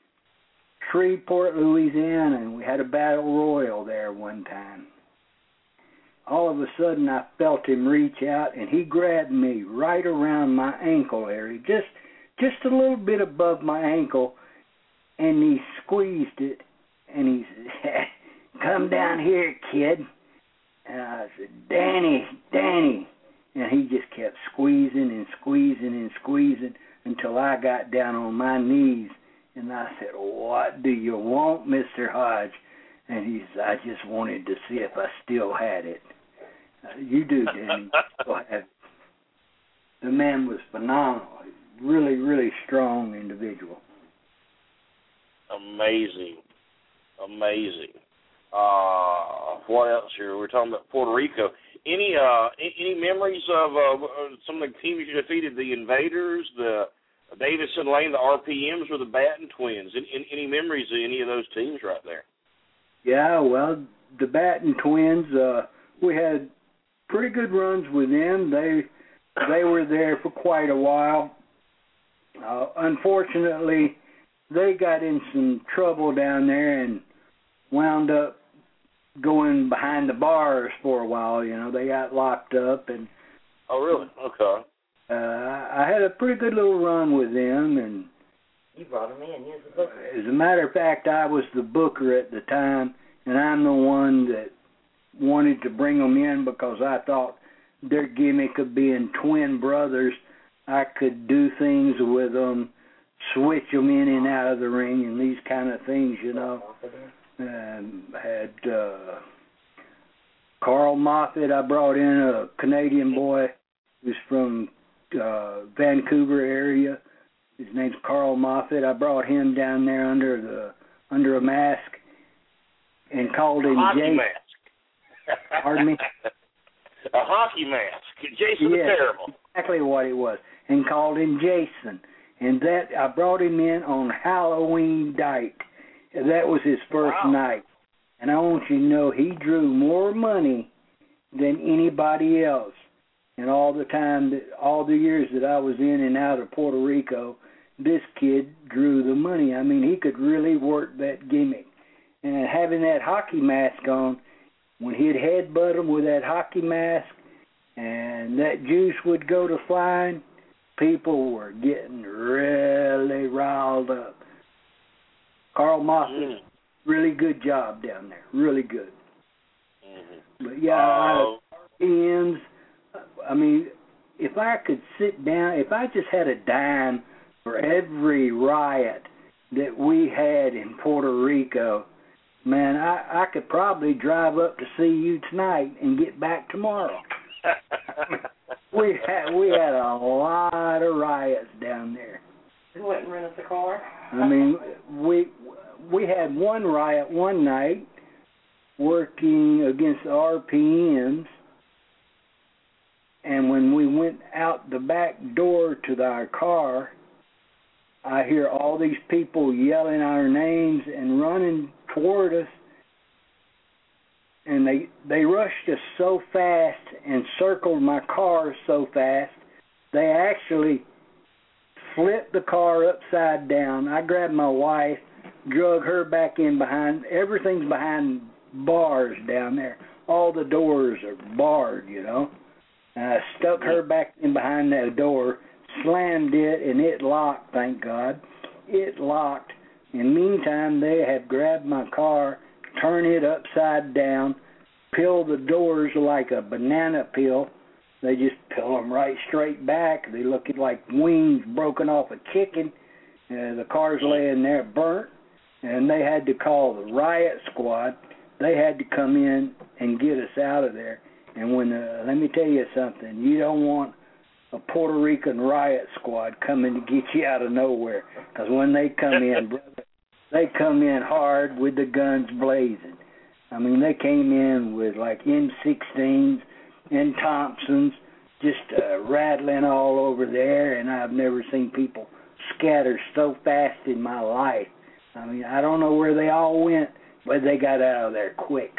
Shreveport, Louisiana, and we had a battle royal there one time. All of a sudden, I felt him reach out, and he grabbed me right around my ankle area, just just a little bit above my ankle, and he squeezed it, and he said, "Come down here, kid." And I said, "Danny, Danny." And he just kept squeezing and squeezing and squeezing until I got down on my knees. And I said, "What do you want, Mister Hodge?" And he said, "I just wanted to see if I still had it." Uh, you do, Danny. Still have it. The man was phenomenal. Really, really strong individual. Amazing. Amazing. Uh, what else here? We're talking about Puerto Rico. Any uh, any memories of uh, some of the teams you defeated? The Invaders, the Davidson Lane, the R P Ms, or the Batten Twins? Any, any memories of any of those teams right there? Yeah, well, the Batten Twins, uh, we had pretty good runs with them. They they were there for quite a while. Uh, unfortunately, they got in some trouble down there and wound up going behind the bars for a while. You know, they got locked up. And oh, really? Okay. Uh, I had a pretty good little run with them, and you brought them in. You're the booker. As a matter of fact, I was the booker at the time, and I'm the one that wanted to bring them in because I thought their gimmick of being twin brothers, I could do things with them, switch them in and out of the ring, and these kind of things, you know. Um, had uh, Carl Moffitt. I brought in a Canadian boy who's from uh, Vancouver area. His name's Carl Moffitt. I brought him down there under the under a mask and called him hockey Jason. Mask. Pardon me? A hockey mask. Jason yes, the Terrible. Exactly what it was. And called him Jason. And that I brought him in on Halloween night. That was his first wow. night. And I want you to know he drew more money than anybody else. And all the time, that, all the years that I was in and out of Puerto Rico, this kid drew the money. I mean, he could really work that gimmick. And having that hockey mask on, when he'd headbutt him with that hockey mask and that juice would go to flying, people were getting really riled up. Carl Moss mm. did a really good job down there, really good. Mm-hmm. But yeah, uh, I, ends. I mean, if I could sit down, if I just had a dime for every riot that we had in Puerto Rico, man, I, I could probably drive up to see you tonight and get back tomorrow. we had we had a lot of riots down there. You wouldn't rent us a car? I mean, we we had one riot one night working against the R P Ms, and when we went out the back door to our car, I hear all these people yelling our names and running toward us, and they they rushed us so fast and circled my car so fast, they actually flipped the car upside down. I grabbed my wife, drug her back in behind. Everything's behind bars down there. All the doors are barred, you know. And I stuck her back in behind that door, slammed it, and it locked, thank God. It locked. In the meantime, they had grabbed my car, turned it upside down, peeled the doors like a banana peel. They just peel them right straight back. They look like wings broken off a chicken. Uh, the car's laying there burnt, and they had to call the riot squad. They had to come in and get us out of there. And when uh, let me tell you something, you don't want a Puerto Rican riot squad coming to get you out of nowhere, because when they come in, brother, they come in hard with the guns blazing. I mean, they came in with like M sixteens and Thompsons, just uh, rattling all over there, and I've never seen people scatter so fast in my life. I mean, I don't know where they all went, but they got out of there quick.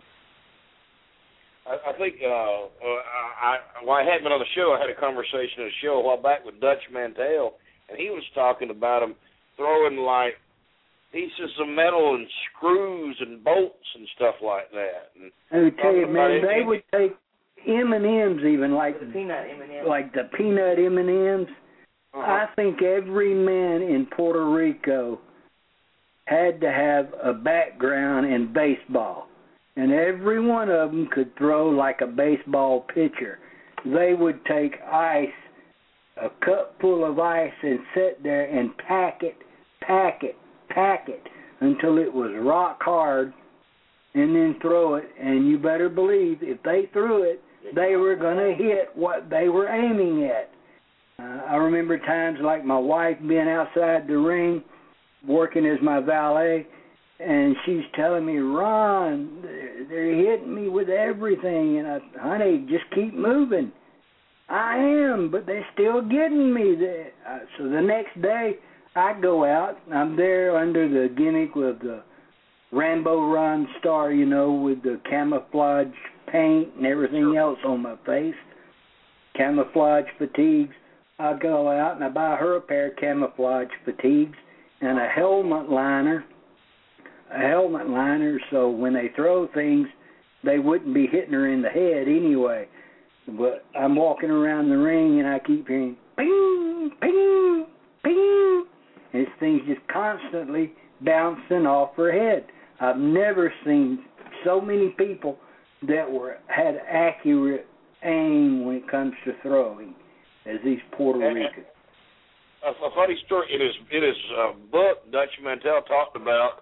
I, I think uh, uh, I, while I hadn't been on the show, I had a conversation on the show a while back with Dutch Mantell, and he was talking about them throwing like pieces of metal and screws and bolts and stuff like that. And I would tell you, man, they it, would take M and M's even, like the peanut M and M's. Like the peanut M and M's. Uh-huh. I think every man in Puerto Rico had to have a background in baseball, and every one of them could throw like a baseball pitcher. They would take ice, a cup full of ice, and sit there and pack it, pack it, pack it until it was rock hard, and then throw it. And you better believe if they threw it, they were going to hit what they were aiming at. Uh, I remember times like my wife being outside the ring, working as my valet, and she's telling me, Ron, they're, they're hitting me with everything. And I, honey, just keep moving. I am, but they're still getting me there. Uh, so the next day, I go out. I'm there under the gimmick with the Rambo Ron Star, you know, with the camouflage paint and everything else on my face, camouflage fatigues. I go out and I buy her a pair of camouflage fatigues and a helmet liner, a helmet liner, so when they throw things, they wouldn't be hitting her in the head anyway. But I'm walking around the ring and I keep hearing ping, ping, ping, and this thing's just constantly bouncing off her head. I've never seen so many people that were had accurate aim when it comes to throwing as these Puerto Ricans. A, a funny story. In his in his uh, book, Dutch Mantell talked about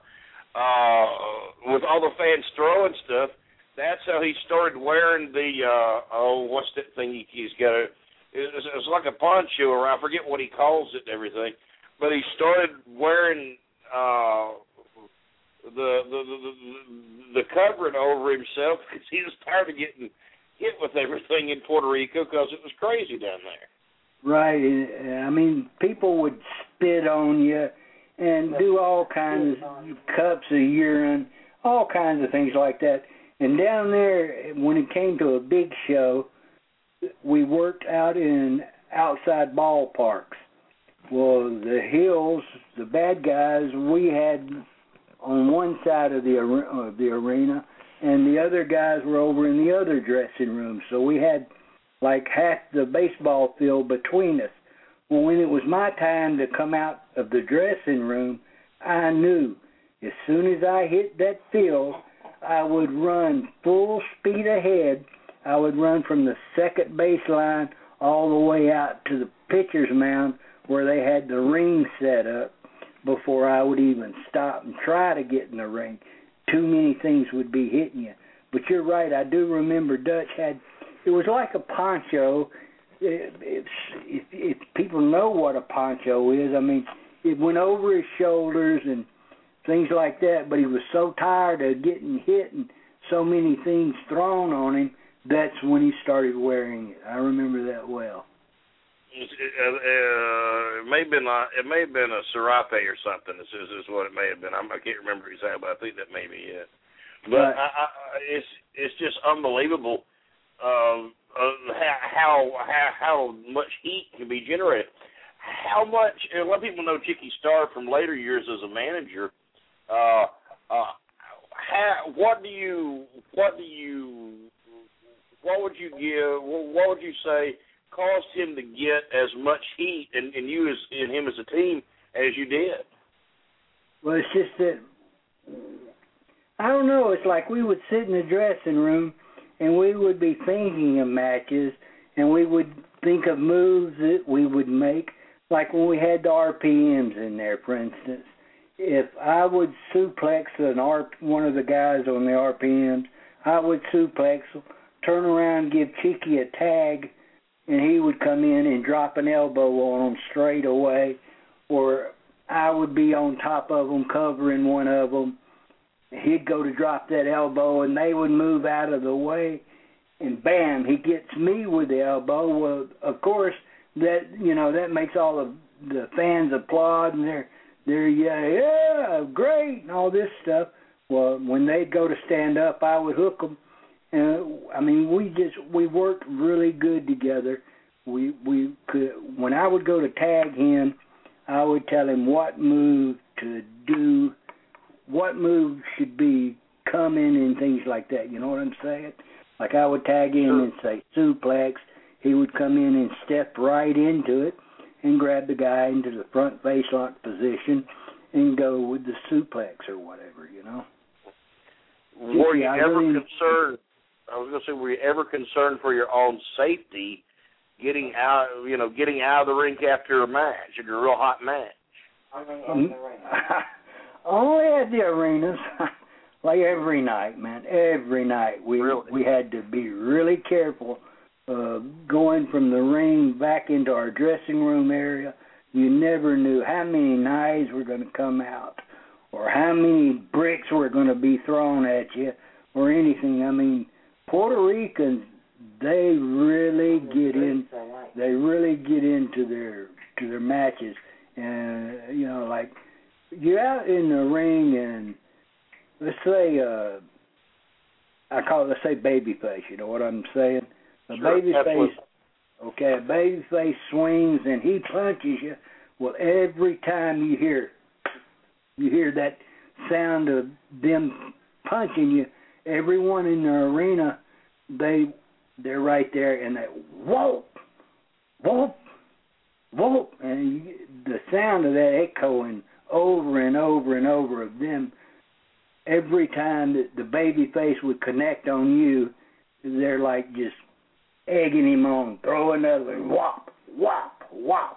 uh, with all the fans throwing stuff. That's how he started wearing the uh, oh, what's that thing he, he's got? A, it's, it's like a poncho, or I forget what he calls it and everything. But he started wearing uh, the, the the the the covering over himself because he was tired of getting hit with everything in Puerto Rico because it was crazy down there. Right. I mean, people would spit on you and do all kinds of cups of urine, all kinds of things like that. And down there, when it came to a big show, we worked out in outside ballparks. Well, the Hills, the bad guys, we had on one side of the of the arena, and the other guys were over in the other dressing room. So we had like half the baseball field between us. Well, when it was my time to come out of the dressing room, I knew as soon as I hit that field, I would run full speed ahead. I would run from the second baseline all the way out to the pitcher's mound where they had the ring set up before I would even stop and try to get in the ring. Too many things would be hitting you. But you're right, I do remember Dutch had, it was like a poncho. It, it's, if, if people know what a poncho is, I mean, it went over his shoulders and things like that, but he was so tired of getting hit and so many things thrown on him, that's when he started wearing it. I remember that well. It, uh, uh, it may have been uh, it may have been a serape or something. This is, is what it may have been. I'm, I can't remember exactly, but I think that may be it. But right. I, I, it's it's just unbelievable um, uh, how how how much heat can be generated. How much? A lot of people know Chicky Star from later years as a manager. Uh, uh, how, what do you what do you what would you give? What would you say caused him to get as much heat and, and you as and him as a team as you did? Well, it's just that I don't know. It's like we would sit in the dressing room and we would be thinking of matches and we would think of moves that we would make. Like when we had the R P Ms in there, for instance. If I would suplex an R, one of the guys on the R P Ms, I would suplex, turn around, give Chicky a tag, and he would come in and drop an elbow on him straight away, or I would be on top of him covering one of them. He'd go to drop that elbow, and they would move out of the way, and bam, he gets me with the elbow. Well, of course, that you know that makes all of the fans applaud, and they're they're yeah, yeah, great, and all this stuff. Well, when they'd go to stand up, I would hook them. And I mean, we just we worked really good together. We we could when I would go to tag him, I would tell him what move to do, what move should be coming, and things like that. You know what I'm saying? Like I would tag him and say suplex. He would come in and step right into it and grab the guy into the front face lock position and go with the suplex or whatever. You know. Were you I ever really, concerned? I was going to say, were you ever concerned for your own safety, getting out, you know, getting out of the rink after a match, after a real hot match? Um, only at the arenas, like every night, man. Every night we really? we had to be really careful uh, going from the ring back into our dressing room area. You never knew how many knives were going to come out, or how many bricks were going to be thrown at you, or anything. I mean, Puerto Ricans, they really get in. They really get into their to their matches, and you know, like you're out in the ring, and let's say, uh, I call it, let's say, babyface. You know what I'm saying? A Sure, babyface. Okay, a babyface swings and he punches you. Well, every time you hear you hear that sound of them punching you, everyone in the arena, they they're right there, and they whoop, whoop, whoop, and you, the sound of that echoing over and over and over of them. Every time that the baby face would connect on you, they're like just egging him on, throw another one, whop, whop, whop.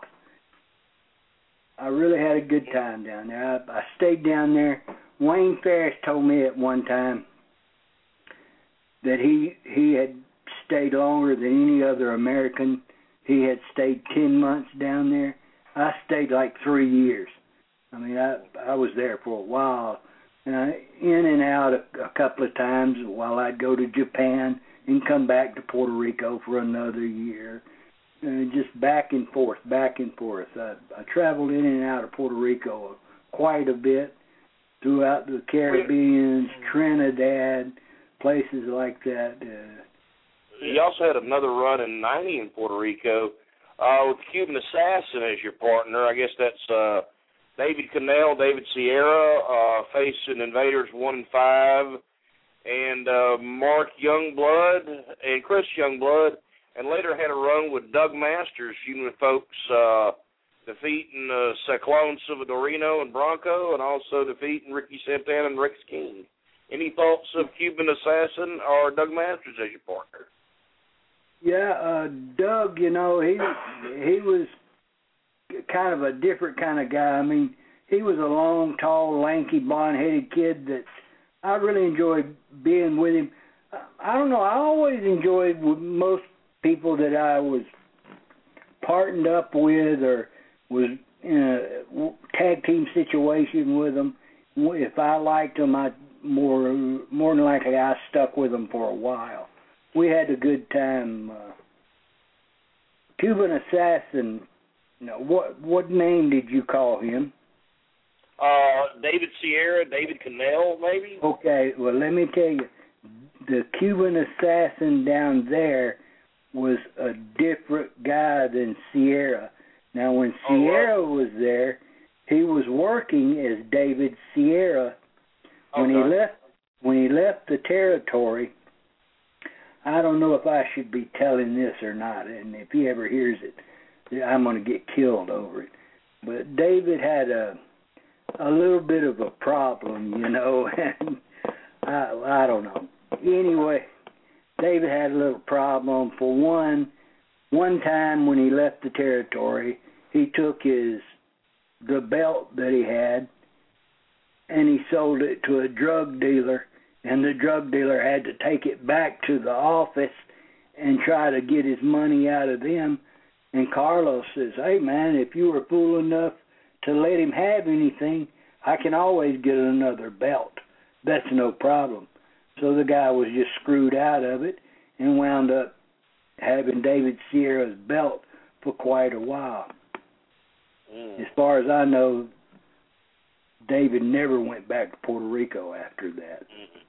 I really had a good time down there. I, I stayed down there. Wayne Ferris told me at one time that he he had stayed longer than any other American. He had stayed ten months down there. I stayed like three years. I mean, I I was there for a while, and I, in and out a, a couple of times while I'd go to Japan and come back to Puerto Rico for another year. And just back and forth, back and forth. I, I traveled in and out of Puerto Rico quite a bit, throughout the Caribbean, Trinidad, places like that. Uh, you also had another run in ninety in Puerto Rico uh, with the Cuban Assassin as your partner. I guess that's uh, David Cannell, David Sierra, uh, facing Invaders one and five, and uh, Mark Youngblood and Chris Youngblood. And later had a run with Doug Masters, you know, folks uh, defeating uh, Cyclone Silvadorino and Bronco, and also defeating Ricky Santana and Rex King. Any thoughts of Cuban Assassin or Doug Masters as your partner? Yeah, uh, Doug, you know, he he was kind of a different kind of guy. I mean, he was a long, tall, lanky, blonde-headed kid that I really enjoyed being with him. I don't know, I always enjoyed with most people that I was partnered up with or was in a tag team situation with them. If I liked them, I more more than likely I stuck with them for a while. We had a good time. Uh, Cuban Assassin, you know, what what name did you call him? Uh, David Sierra, David Cannell, maybe? Okay, well, let me tell you, the Cuban Assassin down there was a different guy than Sierra. Now, when Sierra oh, right. was there, he was working as David Sierra. When okay. he left, when he left the territory, I don't know if I should be telling this or not, and if he ever hears it, I'm going to get killed over it. But David had a a little bit of a problem, you know, and I, I don't know. Anyway, David had a little problem. For one, one time when he left the territory, he took his the belt that he had and he sold it to a drug dealer, and the drug dealer had to take it back to the office and try to get his money out of them. And Carlos says, hey, man, if you were fool enough to let him have anything, I can always get another belt. That's no problem. So the guy was just screwed out of it and wound up having David Sierra's belt for quite a while. Mm. As far as I know, David never went back to Puerto Rico after that. Mm-hmm.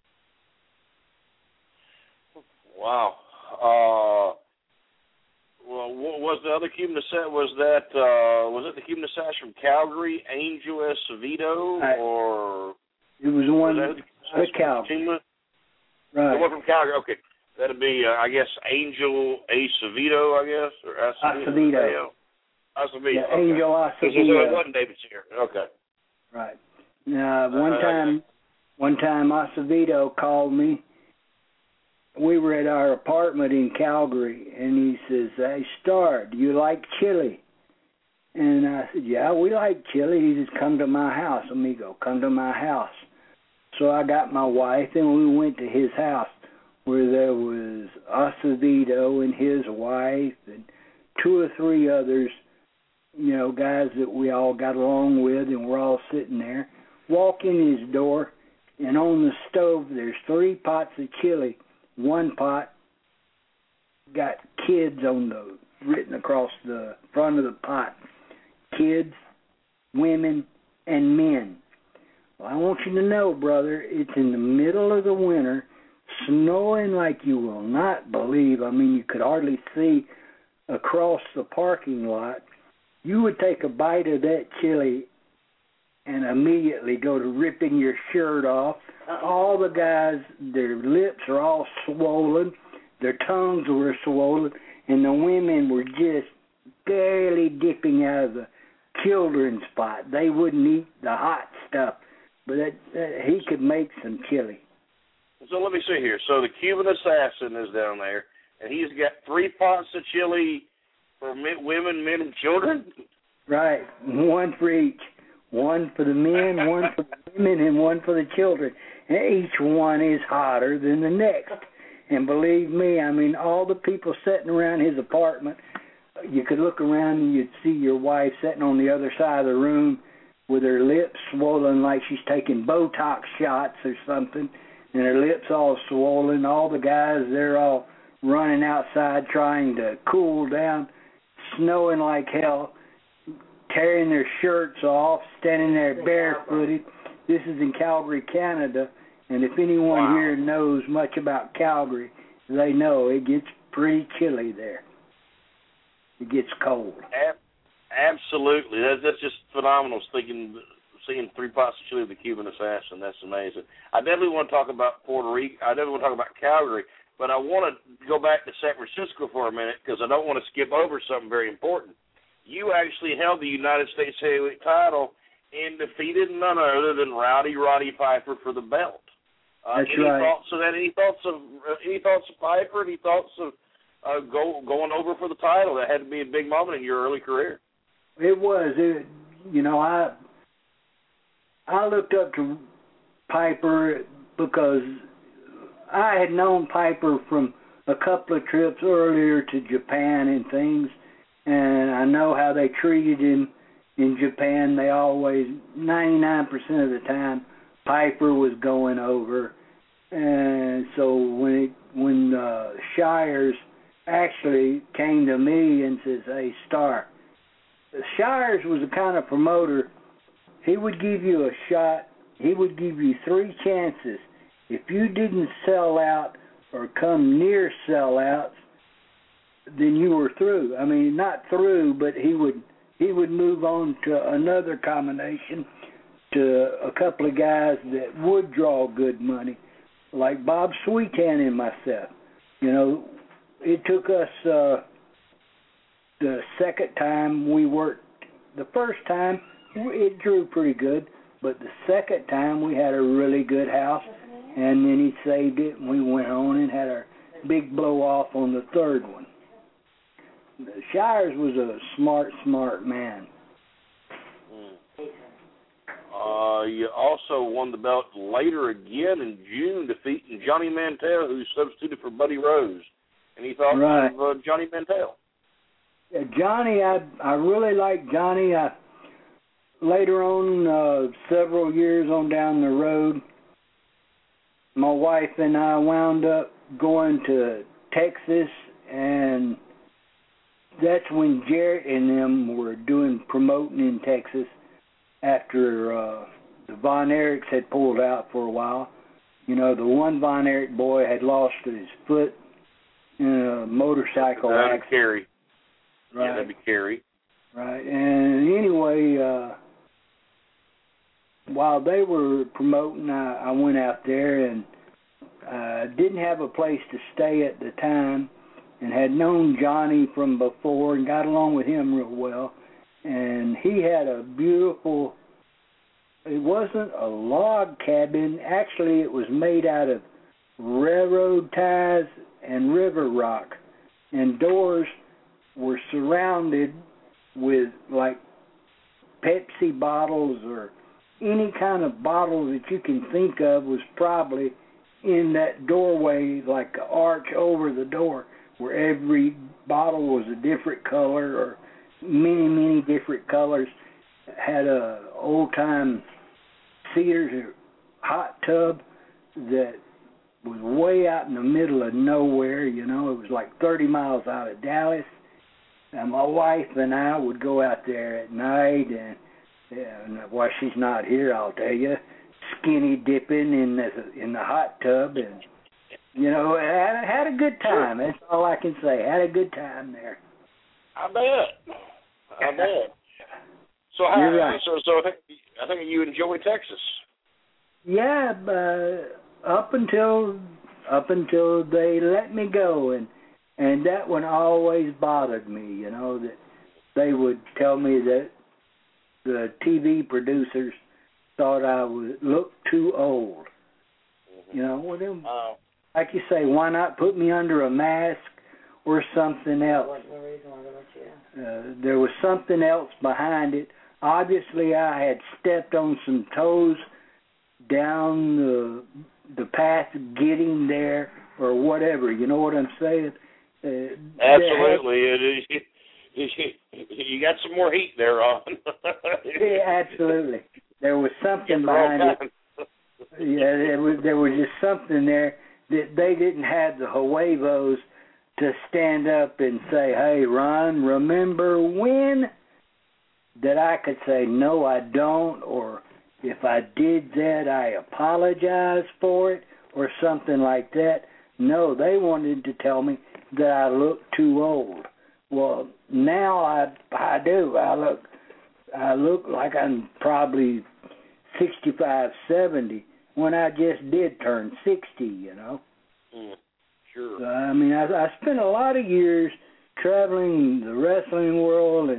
Wow. Uh, well, what was the other Cuban assassin? Was that uh, was it the Cuban assassin from Calgary, Angel Acevedo, I, or it was the one was from Calgary? Right. The one from Calgary. Okay, that'd be uh, I guess Angel Acevedo, I guess, or Acevedo. Acevedo. Acevedo. Yeah, okay. Angel Acevedo. So it wasn't David Sierra. Okay. Right. Now, one uh, time, one time Acevedo called me. We were at our apartment in Calgary, and he says, hey, Star, do you like chili? And I said, yeah, we like chili. He says, come to my house. Amigo, come to my house. So I got my wife, and we went to his house, where there was Acevedo and his wife and two or three others, you know, guys that we all got along with, and we're all sitting there. Walk in his door, and on the stove there's three pots of chili. One pot got kids on the written across the front of the pot. Kids, women, and men. Well, I want you to know, brother, it's in the middle of the winter, snowing like you will not believe. I mean, you could hardly see across the parking lot. You would take a bite of that chili and immediately go to ripping your shirt off. All the guys, their lips are all swollen, their tongues were swollen, and the women were just barely dipping out of the children's pot. They wouldn't eat the hot stuff, but that, that, he could make some chili. So let me see here. So the Cuban assassin is down there, and he's got three pots of chili for men, women, men, and children? Right, one for each. One for the men, one for the women, and one for the children. And each one is hotter than the next. And believe me, I mean, all the people sitting around his apartment, you could look around and you'd see your wife sitting on the other side of the room with her lips swollen like she's taking Botox shots or something, and her lips all swollen. All the guys, they're all running outside trying to cool down, snowing like hell, tearing their shirts off, standing there barefooted. This is in Calgary, Canada, and if anyone wow. here knows much about Calgary, they know it gets pretty chilly there. It gets cold. Ab- absolutely. That, that's just phenomenal, thinking, seeing three pots of chili of the Cuban assassin. That's amazing. I definitely want to talk about Puerto Rico. I definitely want to talk about Calgary, but I want to go back to San Francisco for a minute because I don't want to skip over something very important. you actually held the United States Heavyweight title and defeated none other than Rowdy Roddy Piper for the belt. Uh, That's any right. Thoughts of that? Any thoughts of uh, any thoughts of Piper? Any thoughts of uh, go, going over for the title? That had to be a big moment in your early career. It was. It, you know, I I looked up to Piper because I had known Piper from a couple of trips earlier to Japan and things, and I know how they treated him in Japan. They always, ninety-nine percent of the time, Piper was going over. And so when it, when uh, Shires actually came to me and says, "Hey, Star," Shires was the kind of promoter, he would give you a shot, he would give you three chances. If you didn't sell out or come near sellouts, then you were through. I mean, not through, but he would he would move on to another combination, to a couple of guys that would draw good money, like Bob Sweetan and myself. You know, it took us uh, the second time we worked. The first time, it drew pretty good, but the second time we had a really good house, and then he saved it, and we went on and had our big blow-off on the third one. Shires was a smart, smart man. Mm. Uh, you also won the belt later again in June, defeating Johnny Mantell, who substituted for Buddy Rose. Any thoughts Right. of uh, Johnny Mantell? Yeah, Johnny, I I really like Johnny. I, later on, uh, several years on down the road, my wife and I wound up going to Texas, and that's when Jarrett and them were doing promoting in Texas after uh, the Von Erichs had pulled out for a while. You know, the one Von Erich boy had lost his foot in a motorcycle That'd accident. be Kerry. Right. Yeah, that'd be Kerry. Right. And anyway, uh, while they were promoting, I, I went out there and uh, didn't have a place to stay at the time, and had known Johnny from before and got along with him real well. And he had a beautiful, it wasn't a log cabin. Actually, it was made out of railroad ties and river rock. And doors were surrounded with, like, Pepsi bottles or any kind of bottle that you can think of was probably in that doorway, like an arch over the door, where every bottle was a different color or many, many different colors. Had a old-time Sears hot tub that was way out in the middle of nowhere, you know. It was like thirty miles out of Dallas. And my wife and I would go out there at night, and, and while she's not here, I'll tell you, skinny dipping in the, in the hot tub, and you know, I had a good time. That's all I can say. Had a good time there. I bet. I bet. So, how, You're right. so, so I think I think you enjoy Texas. Yeah, uh, up until up until they let me go, and and that one always bothered me. You know, that they would tell me that the T V producers thought I would look too old. Mm-hmm. You know, well, them. Uh, Like you say, why not put me under a mask or something else? Uh, there was something else behind it. Obviously, I had stepped on some toes down the the path getting there or whatever. You know what I'm saying? Uh, Absolutely. It is, you got some more heat there, Ron. Yeah, absolutely. There was something behind it. Yeah, there was, there was just something there that they didn't have the huevos to stand up and say, "Hey, Ron, remember when?" That I could say, "No, I don't," or "If I did that, I apologize for it," or something like that. No, they wanted to tell me that I looked too old. Well, now I I do. I look I look like I'm probably sixty-five, seventy. When I just did turn sixty, you know. Mm, sure. So, I mean, I, I spent a lot of years traveling the wrestling world, and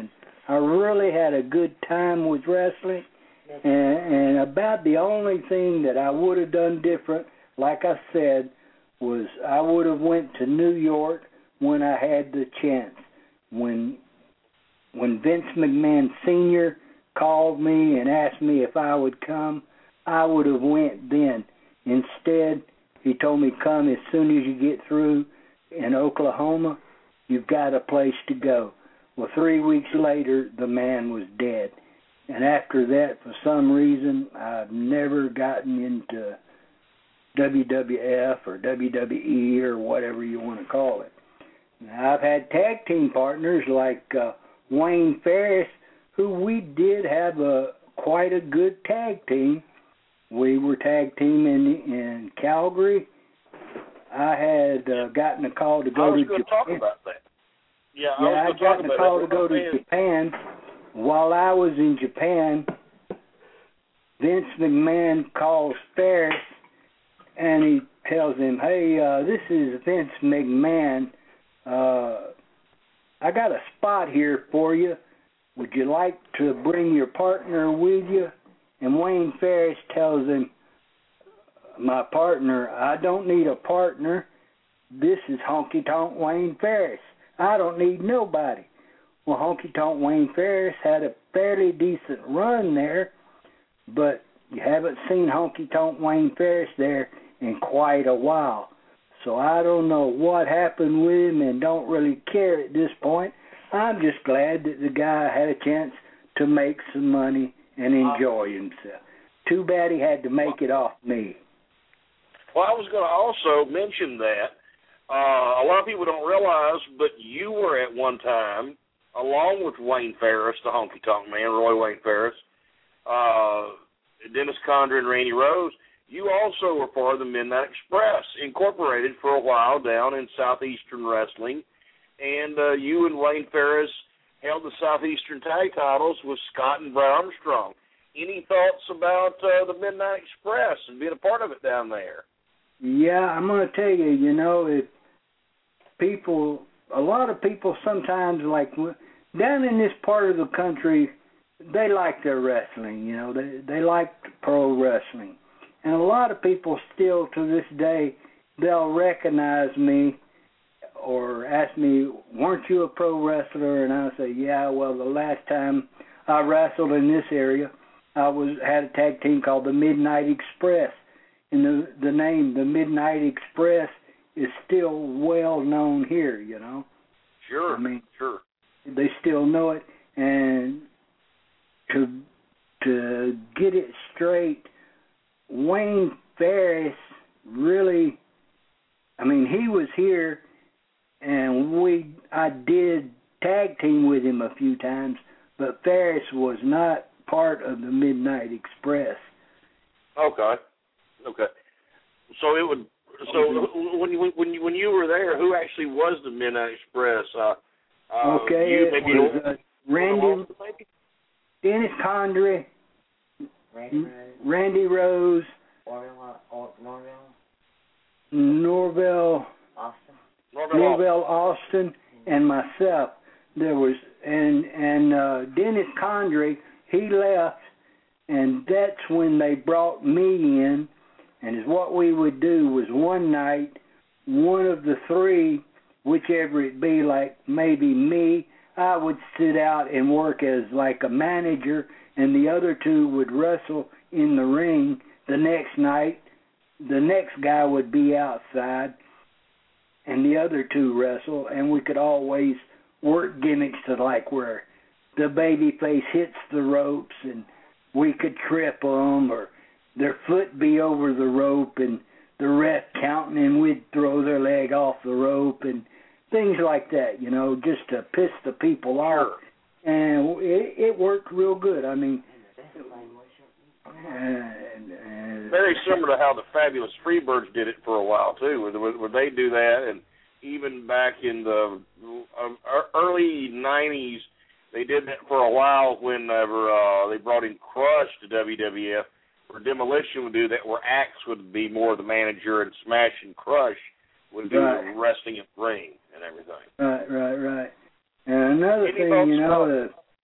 I really had a good time with wrestling, and, and about the only thing that I would have done different, like I said, was I would have went to New York when I had the chance. When when Vince McMahon Senior called me and asked me if I would come, I would have went then. Instead, he told me, come as soon as you get through in Oklahoma, you've got a place to go. Well, three weeks later, the man was dead. And after that, for some reason, I've never gotten into W W F or W W E or whatever you want to call it. Now, I've had tag team partners like uh, Wayne Ferris, who we did have a quite a good tag team. We were tag team in, in Calgary. I had uh, gotten a call to go I was to going Japan. to talk about that. Yeah, I yeah, was I going to got a call to go to Japan. While I was in Japan, Vince McMahon calls Ferris, and he tells him, hey, uh, this is Vince McMahon. Uh, I got a spot here for you. Would you like to bring your partner with you? And Wayne Ferris tells him, my partner, I don't need a partner. This is Honky Tonk Wayne Ferris. I don't need nobody. Well, Honky Tonk Wayne Ferris had a fairly decent run there, but you haven't seen Honky Tonk Wayne Ferris there in quite a while. So I don't know what happened with him and don't really care at this point. I'm just glad that the guy had a chance to make some money and enjoy himself. Too bad he had to make it off me. Well, I was going to also mention that. Uh, a lot of people don't realize, but you were at one time, along with Wayne Ferris, the Honky Tonk Man, Roy Wayne Ferris, uh, Dennis Condrey and Randy Rose, you also were part of the Midnight Express, incorporated for a while down in Southeastern Wrestling, and uh, you and Wayne Ferris held the Southeastern Tag Titles with Scott and Brad Armstrong. Any thoughts about uh, the Midnight Express and being a part of it down there? Yeah, I'm going to tell you, you know, if people, a lot of people sometimes, like, down in this part of the country, they like their wrestling, you know, they, they like pro wrestling. And a lot of people still, to this day, they'll recognize me or ask me, weren't you a pro wrestler? And I'll say, yeah, well, the last time I wrestled in this area, I was had a tag team called the Midnight Express. And the, the name, the Midnight Express, is still well known here, you know. Sure, I mean, sure. They still know it. And to to get it straight, Wayne Ferris really, I mean, he was here, and we I did tag team with him a few times, but Ferris was not part of the Midnight Express. Okay, okay. So it would. So when you when you when you were there, who actually was the Midnight Express? Uh, uh, okay, you, it maybe was uh, Randy, Dennis Condrey, Randy, Randy Rose, Norvell, Norvell, Austin, Norvell Austin, and myself. There was and and uh, Dennis Condrey. He left, and that's when they brought me in. And is what we would do was one night, one of the three, whichever it be, like maybe me, I would sit out and work as like a manager, and the other two would wrestle in the ring. The next night, the next guy would be outside, and the other two wrestle, and we could always work gimmicks to like where the baby face hits the ropes, and we could trip them, or their foot be over the rope, and the ref counting, and we'd throw their leg off the rope, and things like that, you know, just to piss the people off. And it, it worked real good. I mean, and, and, very similar to how the Fabulous Freebirds did it for a while too, where, where they do that, and even back in the um, early nineties, they did that for a while whenever uh, they brought in Crush to W W F. Where Demolition would do that, where Axe would be more the manager, and Smash and Crush would do right. the wrestling and ring and everything. Right, right, right. And another Any thing, you know, the,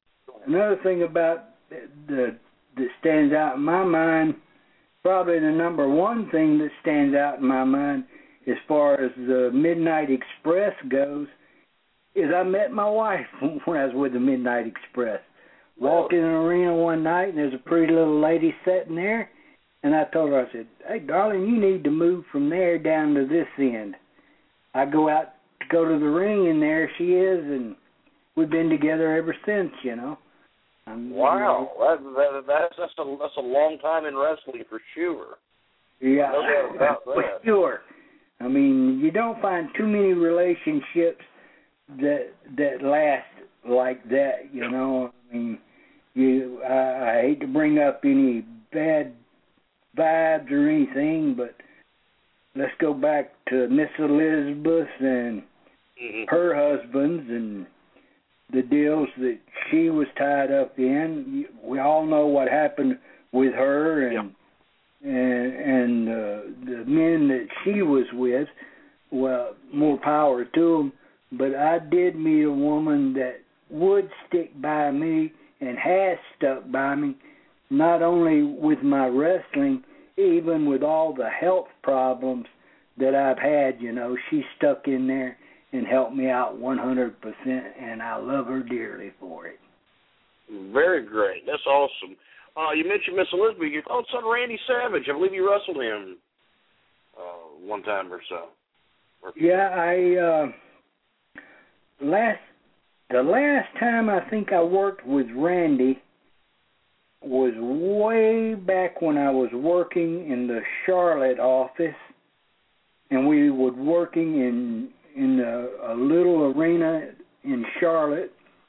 another thing about the that stands out in my mind, probably the number one thing that stands out in my mind as far as the Midnight Express goes, is I met my wife when I was with the Midnight Express. Walked in an arena one night, and there's a pretty little lady sitting there, and I told her, I said, hey, darling, you need to move from there down to this end. I go out to go to the ring, and there she is, and we've been together ever since, you know. I'm, wow, you know, that, that, that's that's a that's a long time in wrestling for sure. Yeah, no doubt about that. For sure. I mean, you don't find too many relationships that that last like that. You know, I mean, you I, I hate to bring up any bad vibes or anything, but let's go back to Miss Elizabeth and mm-hmm. her husbands and the deals that she was tied up in. We all know what happened with her and yep. and, and uh, the men that she was with. Well, more power to them. But I did meet a woman that would stick by me and has stuck by me, not only with my wrestling, even with all the health problems that I've had. You know, she stuck in there and helped me out one hundred percent, and I love her dearly for it. Very great. That's awesome. Uh, you mentioned Miss Elizabeth. Your thoughts on Randy Savage? I believe you wrestled him uh, one time or so. Or yeah, I uh, last the last time I think I worked with Randy was way back when I was working in the Charlotte office, and we were working in in a, a little arena in Charlotte,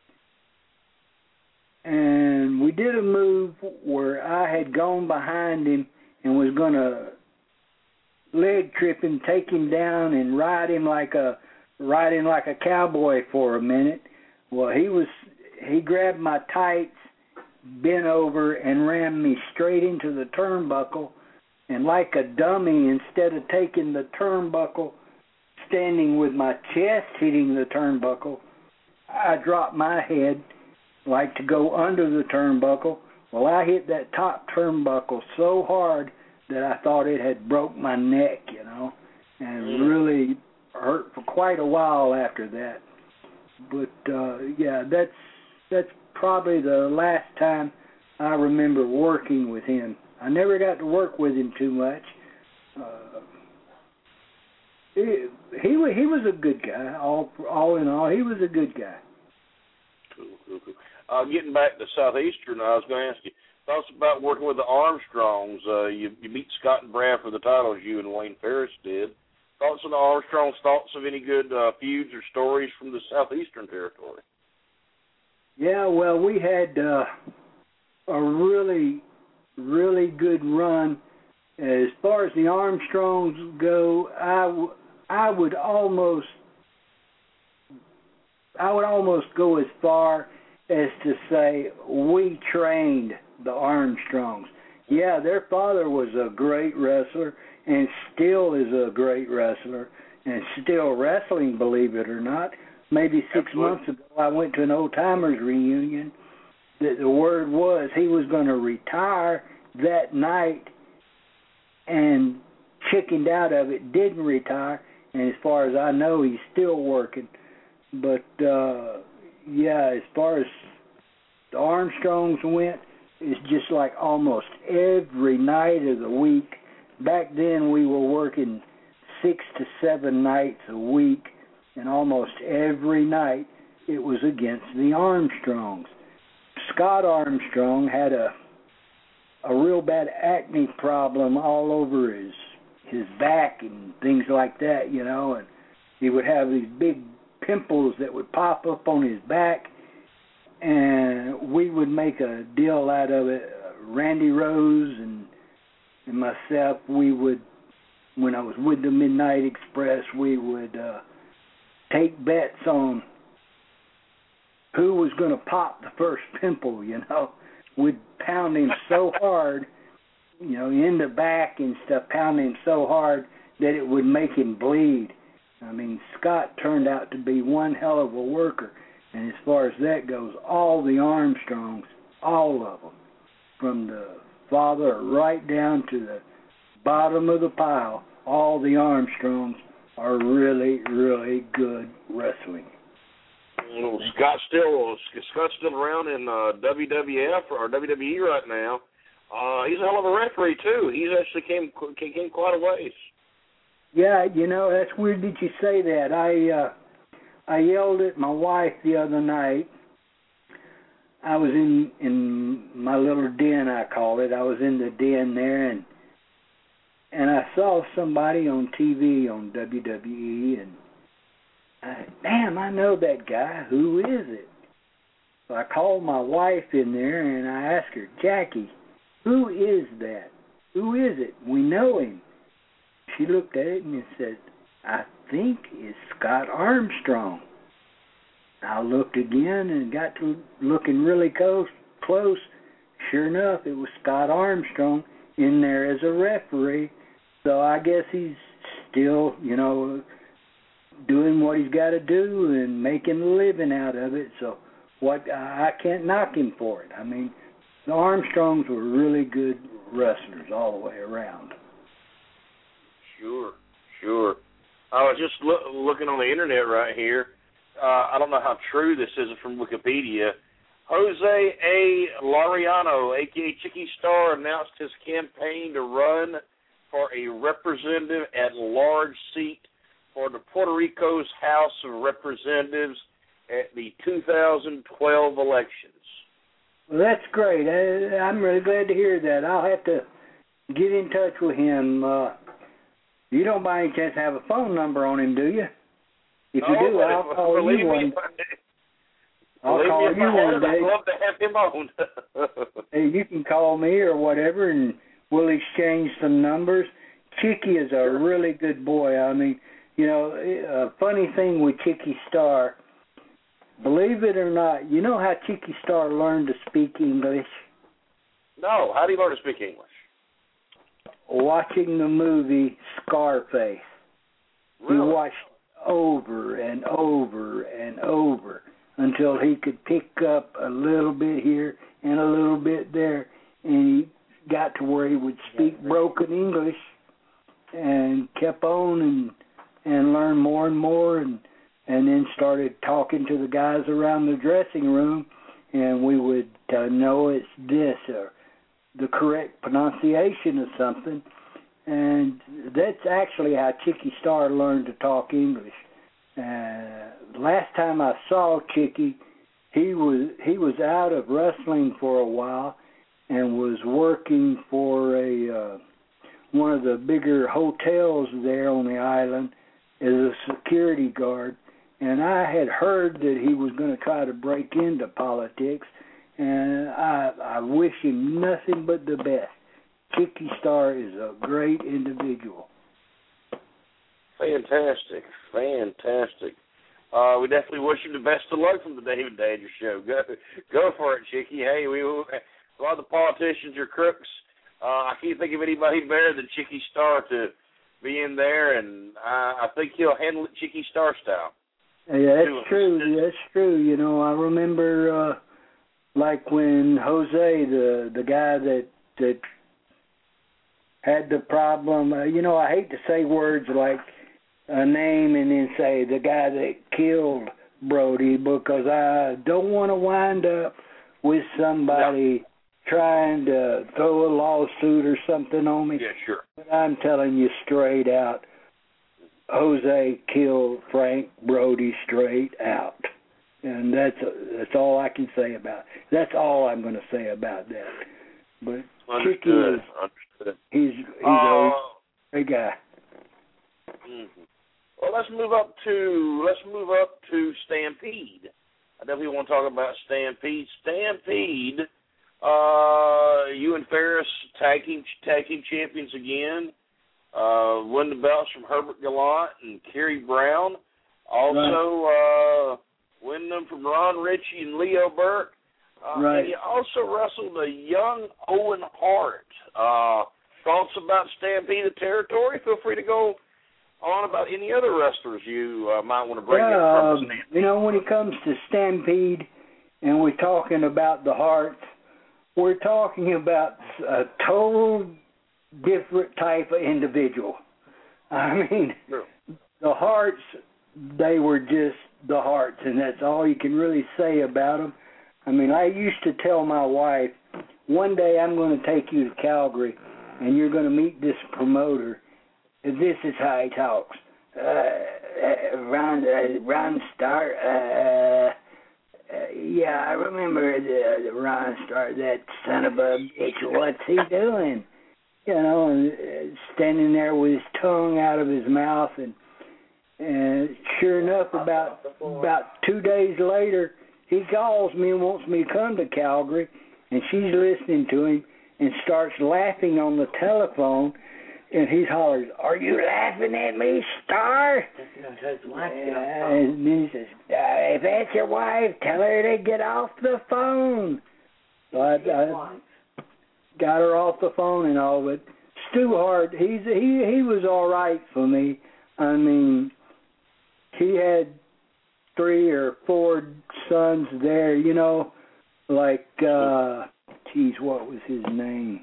and we did a move where I had gone behind him and was going to leg trip him, take him down, and ride him like a ride him like a cowboy for a minute. Well, he was he grabbed my tights, bent over, and ran me straight into the turnbuckle, and like a dummy, instead of taking the turnbuckle, standing with my chest hitting the turnbuckle, I dropped my head like to go under the turnbuckle. Well, I hit that top turnbuckle so hard that I thought it had broke my neck, you know, and it really hurt for quite a while after that. But, uh, yeah, that's that's probably the last time I remember working with him. I never got to work with him too much. Uh, he, he he was a good guy. All all in all, he was a good guy. Cool, cool, cool. Uh, getting back to Southeastern, I was going to ask you thoughts about working with the Armstrongs. Uh, you you meet Scott and Brad for the titles. You and Wayne Ferris did. Thoughts on the Armstrongs? Thoughts of any good uh, feuds or stories from the Southeastern territory? Yeah, well, we had uh, a really, really good run. As far as the Armstrongs go, I, w- I would almost, I would almost go as far as to say we trained the Armstrongs. Yeah, their father was a great wrestler and still is a great wrestler and still wrestling, believe it or not. Maybe six Absolutely. months ago, I went to an old-timers reunion that the word was he was going to retire that night and chickened out of it, didn't retire, and as far as I know, he's still working. But, uh, yeah, as far as the Armstrongs went, it's just like almost every night of the week. Back then, we were working six to seven nights a week, and almost every night it was against the Armstrongs. Scott Armstrong had a a real bad acne problem all over his his back and things like that, you know, and he would have these big pimples that would pop up on his back, and we would make a deal out of it. Randy Rose and, and myself, we would, when I was with the Midnight Express, we would uh, take bets on who was going to pop the first pimple, you know. We'd pound him so hard, you know, in the back and stuff, pound him so hard that it would make him bleed. I mean, Scott turned out to be one hell of a worker. And as far as that goes, all the Armstrongs, all of them, from the father right down to the bottom of the pile, all the Armstrongs are really, really good wrestling. Well, Scott's still Scott's still around in uh, W W F or W W E right now. Uh, he's a hell of a referee too. He's actually came came quite a ways. Yeah, you know, that's weird that you say that. I uh, I yelled at my wife the other night. I was in in my little den, I call it. I was in the den there, and and I saw somebody on T V on W W E, and I, damn, I know that guy. Who is it? So I called my wife in there, and I asked her, Jackie, who is that? Who is it? We know him. She looked at it and said, I think it's Scott Armstrong. I looked again and got to looking really close. close. Sure enough, it was Scott Armstrong in there as a referee. So I guess he's still, you know, doing what he's got to do and making a living out of it. So what I can't knock him for it. I mean, the Armstrongs were really good wrestlers all the way around. Sure, sure. I was just look, looking on the internet right here. Uh, I don't know how true this is from Wikipedia. Jose A. Laureano, a k a. Chicky Star, announced his campaign to run for a representative at large seat for the Puerto Rico's House of Representatives at the two thousand twelve elections. Well, that's great. I, I'm really glad to hear that. I'll have to get in touch with him. Uh, you don't by any chance have a phone number on him, do you? If you no, do, I'll call you me, one. I'll call me you one day. I'd love to have him on. Hey, you can call me or whatever, and we'll exchange some numbers. Chicky is a really good boy. I mean, you know, a funny thing with Chicky Star, believe it or not, you know how Chicky Star learned to speak English? No, how do you learn to speak English? Watching the movie Scarface. Really? He watched over and over and over until he could pick up a little bit here and a little bit there, and he got to where he would speak broken English and kept on and and learned more and more, and and then started talking to the guys around the dressing room, and we would uh, know it's this or the correct pronunciation of something. And that's actually how Chicky Star learned to talk English. Uh, last time I saw Chicky, he was he was out of wrestling for a while and was working for a uh, one of the bigger hotels there on the island as a security guard. And I had heard that he was going to try to break into politics, and I, I wish him nothing but the best. Chicky Star is a great individual. Fantastic, fantastic. Uh, we definitely wish him the best of luck from the David Danger Show. Go, go for it, Chicky. Hey, we a lot of the politicians are crooks. Uh, I can't think of anybody better than Chicky Star to be in there, and I, I think he'll handle it Chicky Star style. Yeah, that's true. That's true. You know, I remember, uh, like when Jose, the the guy that that had the problem. Uh, you know, I hate to say words like a name and then say the guy that killed Brody, because I don't want to wind up with somebody no. trying to throw a lawsuit or something on me. Yeah, sure. But I'm telling you straight out, Jose killed Frank Brody straight out. And that's that's all I can say about it. That's all I'm going to say about that. But Understood. Chicky is, Understood. he's, he's uh, a great guy. Mm-hmm. Well, let's move up to let's move up to Stampede. I definitely want to talk about Stampede. Stampede, uh, you and Ferris tag team tag team champions again. Uh, won the belts from Herbert Gallant and Kerry Brown. Also, right. uh, win them from Ron Ritchie and Leo Burke. Uh, right. And you also wrestled a young Owen Hart. Uh, thoughts about Stampede the territory? Feel free to go on about any other wrestlers you uh, might want to bring yeah, up. Um, you know, when it comes to Stampede and we're talking about the Hearts, we're talking about a total different type of individual. I mean, Sure. the Hearts, they were just the Hearts, and that's all you can really say about them. I mean, I used to tell my wife, one day I'm going to take you to Calgary, and you're going to meet this promoter. This is how he talks. Uh, uh, Ron, uh, Ron Starr, uh, uh, yeah, I remember the, the Ron Starr, that son of a bitch. What's he doing? You know, and uh, standing there with his tongue out of his mouth, and and sure enough, about about two days later, he calls me and wants me to come to Calgary, and she's listening to him and starts laughing on the telephone, and he hollers, "Are you laughing at me, Star?" Yeah, and then he says, uh, "If that's your wife, tell her to get off the phone." So I, I got her off the phone and all, but Stu Hart, he's he he was all right for me. I mean, he had three or four sons there, you know, like, uh, geez, what was his name?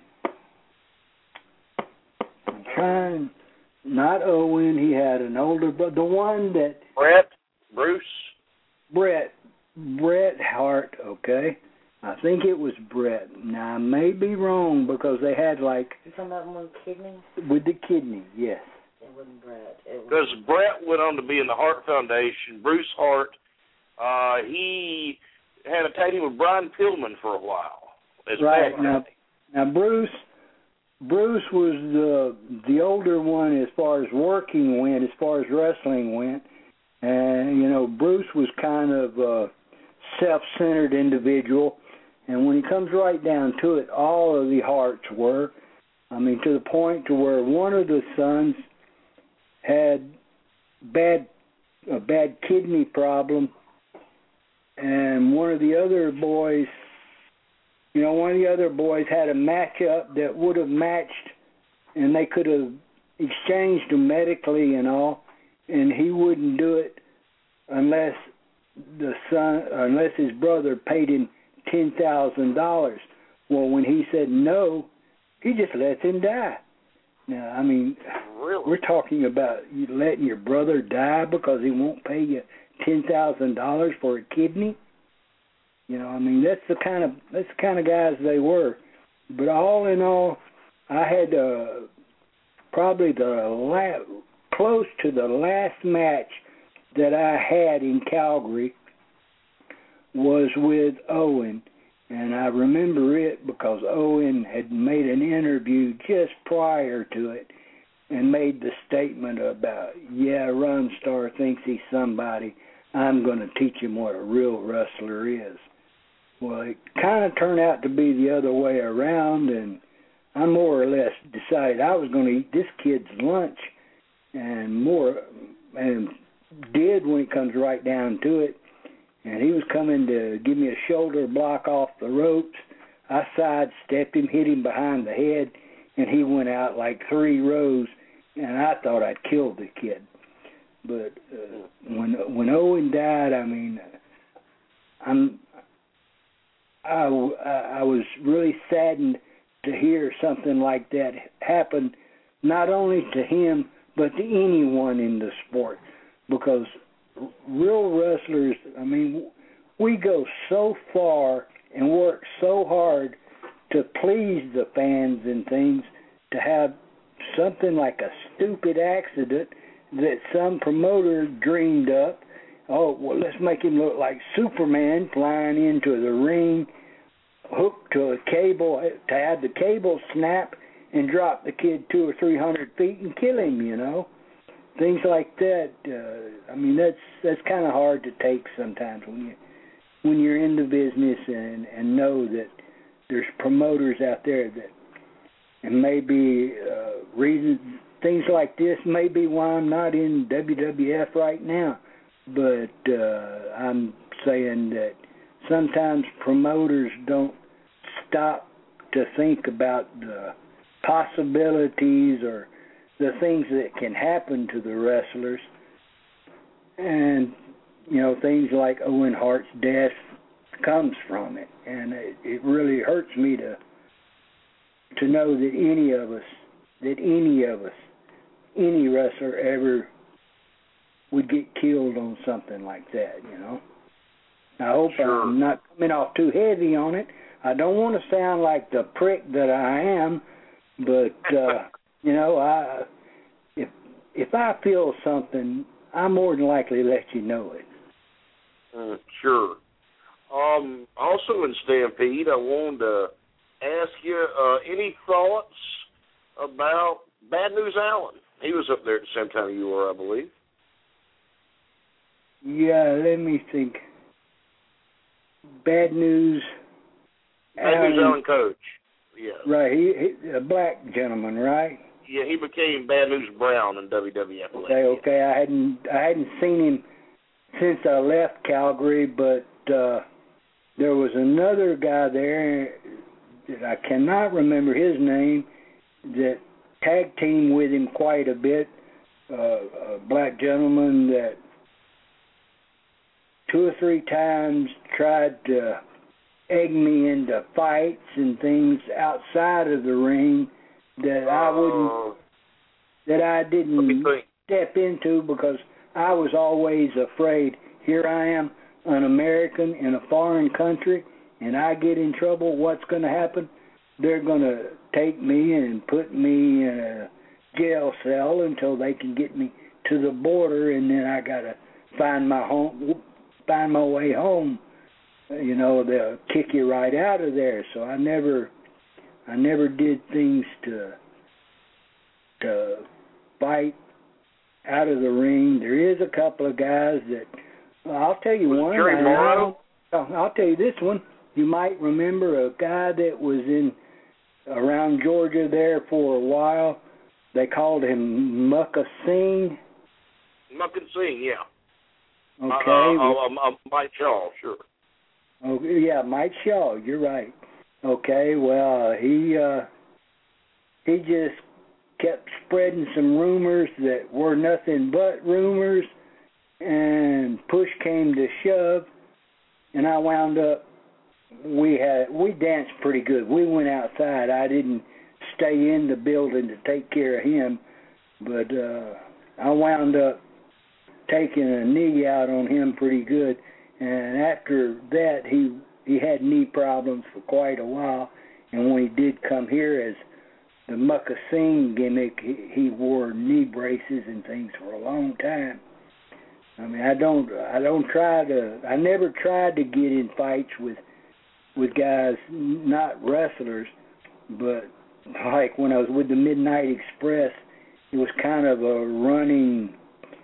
I'm trying, not Owen, he had an older brother, the one that... Brett, Bruce? Brett, Bret Hart, okay. I think it was Brett. Now, I may be wrong because they had like... You talking about one kidney? With the kidney, yes. It wasn't Brett. It Because was... Brett went on to be in the Hart Foundation. Bruce Hart, uh, he had a tag team with Brian Pillman for a while. Right. Back. Now, now, Bruce... Bruce was the the older one as far as working went, as far as wrestling went. And, you know, Bruce was kind of a self-centered individual. And when he comes right down to it, all of the Harts were. I mean, to the point to where one of the sons had bad a bad kidney problem, and one of the other boys, you know, one of the other boys had a matchup that would have matched, and they could have exchanged them medically and all, and he wouldn't do it unless the son, unless his brother paid him ten thousand dollars. Well, when he said no, he just lets him die. Now, I mean, really? We're talking about you letting your brother die because he won't pay you ten thousand dollars for a kidney. You know, I mean, that's the kind of that's the kind of guys they were. But all in all, I had uh, probably the la- close to the last match that I had in Calgary was with Owen, and I remember it because Owen had made an interview just prior to it and made the statement about, yeah, Ron Starr thinks he's somebody. I'm going to teach him what a real wrestler is. Well, it kind of turned out to be the other way around, and I more or less decided I was going to eat this kid's lunch, and more, and did when it comes right down to it. And he was coming to give me a shoulder block off the ropes. I sidestepped him, hit him behind the head, and he went out like three rows, and I thought I'd killed the kid. But uh, when when Owen died, I mean, I'm I, I was really saddened to hear something like that happen, not only to him, but to anyone in the sport, because real wrestlers, I mean, we go so far and work so hard to please the fans and things, to have something like a stupid accident that some promoter dreamed up. Oh, well, let's make him look like Superman flying into the ring, hooked to a cable, to have the cable snap and drop the kid two or three hundred feet and kill him, you know. Things like that. Uh, I mean, that's that's kind of hard to take sometimes when you when you're in the business and, and know that there's promoters out there that, and maybe uh, reasons things like this may be why I'm not in W W F right now. But uh, I'm saying that sometimes promoters don't stop to think about the possibilities, or the things that can happen to the wrestlers, and you know, things like Owen Hart's death comes from it, and it, it really hurts me to to know that any of us, that any of us, any wrestler ever would get killed on something like that, you know. I hope Sure. I'm not coming off too heavy on it. I don't want to sound like the prick that I am, but uh, you know, I if if I feel something, I more than likely let you know it. Uh, sure. Um, also in Stampede, I wanted to ask you uh, any thoughts about Bad News Allen. He was up there at the same time you were, I believe. Yeah, let me think. Bad News Bad Allen. News Allen coach. Yeah. Right, he, he a black gentleman, right? Yeah, he became Bad News Brown in W W F. Okay, okay. I hadn't I hadn't seen him since I left Calgary, but uh, there was another guy there that I cannot remember his name that tag teamed with him quite a bit. Uh, a black gentleman that two or three times tried to egg me into fights and things outside of the ring that I wouldn't, that I didn't step into because I was always afraid. Here I am, an American in a foreign country, and I get in trouble. What's going to happen? They're going to take me and put me in a jail cell until they can get me to the border, and then I got to find my home, find my way home. You know, they'll kick you right out of there. So I never, I never did things to to fight out of the ring. There is a couple of guys that well, I'll tell you one. Jerry Morrow? I'll, I'll tell you this one. You might remember a guy that was in around Georgia there for a while. They called him Mucka Singh. Mucka Singh, yeah. Okay. Uh, uh, uh, uh, Mike Shaw, sure. Oh yeah, Mike Shaw. You're right. Okay. Well, he uh, he just kept spreading some rumors that were nothing but rumors, and push came to shove, and I wound up. We had we danced pretty good. We went outside. I didn't stay in the building to take care of him, but uh, I wound up taking a knee out on him pretty good. And after that, he he had knee problems for quite a while. And when he did come here as the Mucka Singh gimmick, he, he wore knee braces and things for a long time. I mean, I don't I don't try to I never tried to get in fights with with guys not wrestlers, but like when I was with the Midnight Express, it was kind of a running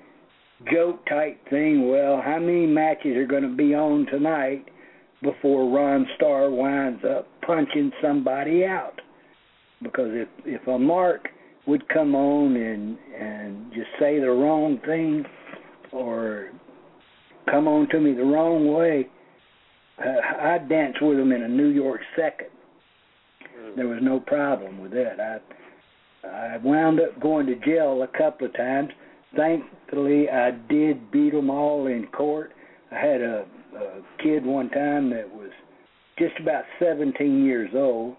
joke type thing. Well, how many matches are going to be on tonight before Ron Starr winds up punching somebody out? Because if if a mark would come on and and just say the wrong thing or come on to me the wrong way, uh, I'd dance with them in a New York second. There was no problem with that. I I wound up going to jail a couple of times. Thankfully, I did beat them all in court. I had a, a kid one time that was just about seventeen years old,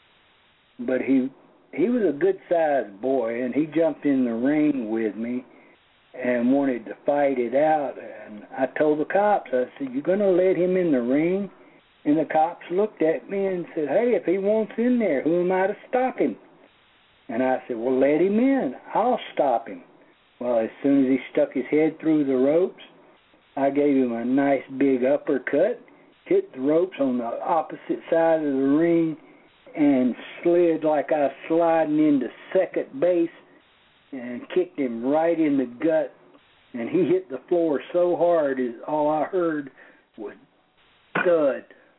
but he he was a good-sized boy, and he jumped in the ring with me and wanted to fight it out. And I told the cops, I said, "You're going to let him in the ring?" And the cops looked at me and said, "Hey, if he wants in there, who am I to stop him?" And I said, "Well, let him in. I'll stop him." Well, as soon as he stuck his head through the ropes, I gave him a nice big uppercut, hit the ropes on the opposite side of the ring, and slid like I was sliding into second base and kicked him right in the gut. And he hit the floor so hard, as all I heard was thud.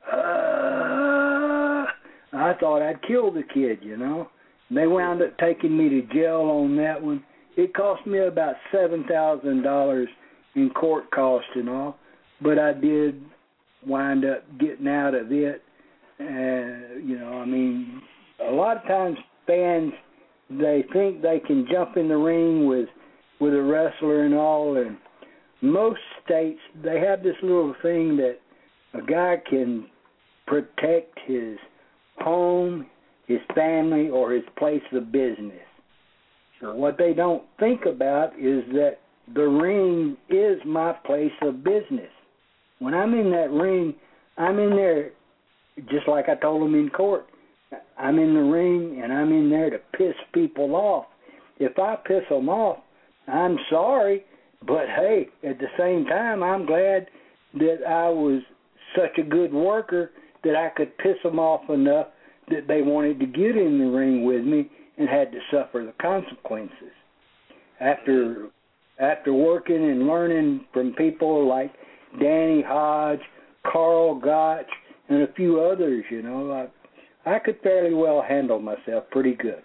Uh, I thought I'd killed the kid, you know. And they wound up taking me to jail on that one. It cost me about seven thousand dollars in court costs and all, but I did wind up getting out of it. And, you know, I mean, a lot of times fans they think they can jump in the ring with with a wrestler and all. And most states, they have this little thing that a guy can protect his home, his family, or his place of business. So what they don't think about is that the ring is my place of business. When I'm in that ring, I'm in there just like I told them in court. I'm in the ring, and I'm in there to piss people off. If I piss them off, I'm sorry, but hey, at the same time, I'm glad that I was such a good worker that I could piss them off enough that they wanted to get in the ring with me and had to suffer the consequences. After after working and learning from people like Danny Hodge, Carl Gotch, and a few others, you know, I, I could fairly well handle myself pretty good.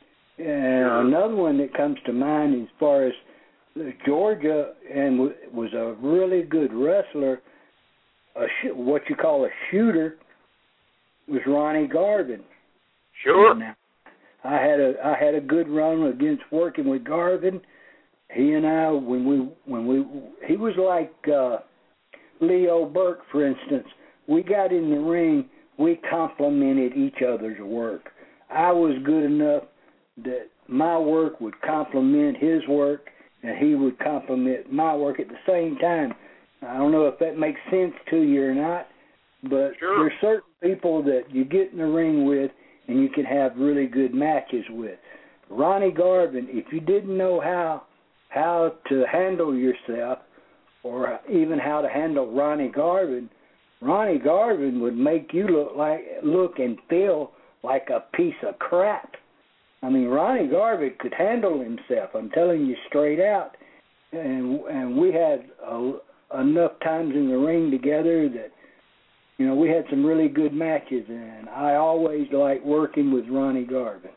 And another one that comes to mind as far as Georgia and w- was a really good wrestler, a sh- what you call a shooter, was Ronnie Garvin. Sure. Now, I had a I had a good run against working with Garvin. He and I, when we when we he was like uh, Leo Burke, for instance. We got in the ring, we complimented each other's work. I was good enough that my work would complement his work, and he would compliment my work at the same time. I don't know if that makes sense to you or not, but sure. There's certain people that you get in the ring with and you can have really good matches with. Ronnie Garvin, if you didn't know how how to handle yourself or even how to handle Ronnie Garvin, Ronnie Garvin would make you look like look and feel like a piece of crap. I mean, Ronnie Garvin could handle himself. I'm telling you straight out. And and we had a, enough times in the ring together that, you know, we had some really good matches. And I always liked working with Ronnie Garvin.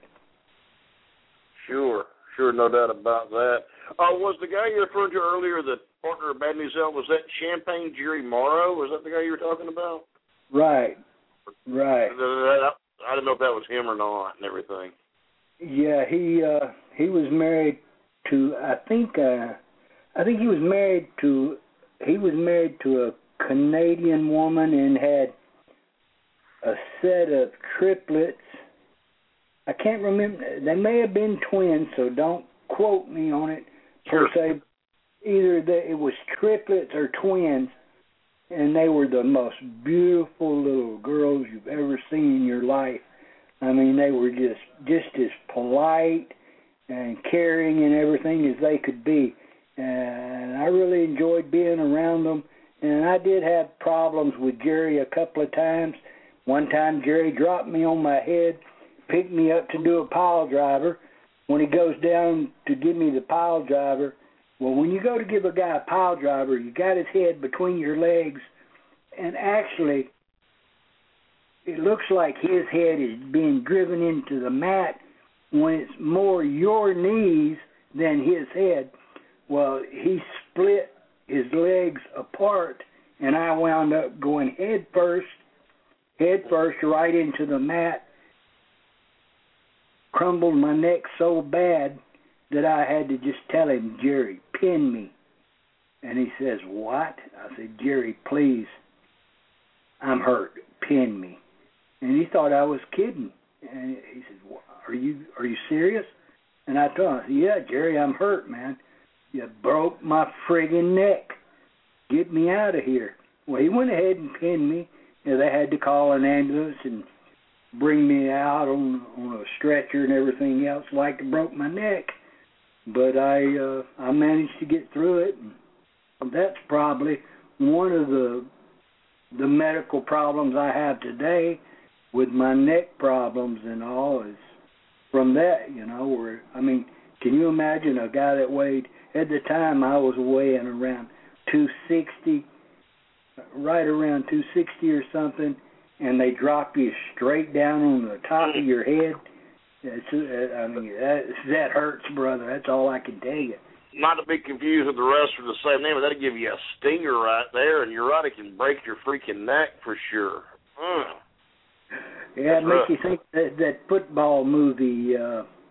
Sure, sure, no doubt about that. Uh, was the guy you referred to earlier, the partner of Bad News Al, was that Champagne Jerry Morrow? Was that the guy you were talking about? Right, right. I didn't know if that was him or not and everything. Yeah, he uh, he was married to I think uh, I think he was married to he was married to a Canadian woman and had a set of triplets. I can't remember. They may have been twins, so don't quote me on it per se. Either that it was triplets or twins, and they were the most beautiful little girls you've ever seen in your life. I mean, they were just just as polite and caring and everything as they could be. And I really enjoyed being around them. And I did have problems with Jerry a couple of times. One time, Jerry dropped me on my head, picked me up to do a pile driver. When he goes down to give me the pile driver, well, when you go to give a guy a pile driver, you got his head between your legs, and actually, it looks like his head is being driven into the mat when it's more your knees than his head. Well, he split his legs apart, and I wound up going head first, head first right into the mat, crumbled my neck so bad that I had to just tell him, Jerry, pin me. And he says, what? I said, Jerry, please, I'm hurt, pin me. And he thought I was kidding. And he said, are you are you serious? And I told him, I said, yeah, Jerry, I'm hurt, man. You broke my friggin' neck. Get me out of here. Well, he went ahead and pinned me. You know, they had to call an ambulance and bring me out on, on a stretcher and everything else like it broke my neck. But I uh, I managed to get through it. And that's probably one of the the medical problems I have today with my neck problems and all is from that, you know, where, I mean, can you imagine a guy that weighed, at the time I was weighing around two sixty, right around two sixty or something, and they drop you straight down on the top of your head. It's, I mean, that, that hurts, brother. That's all I can tell you. Not to be confused with the rest of the same name, but that'll give you a stinger right there, and you're right, it can break your freaking neck for sure. Mm. Yeah, it makes you think that, that football movie, uh,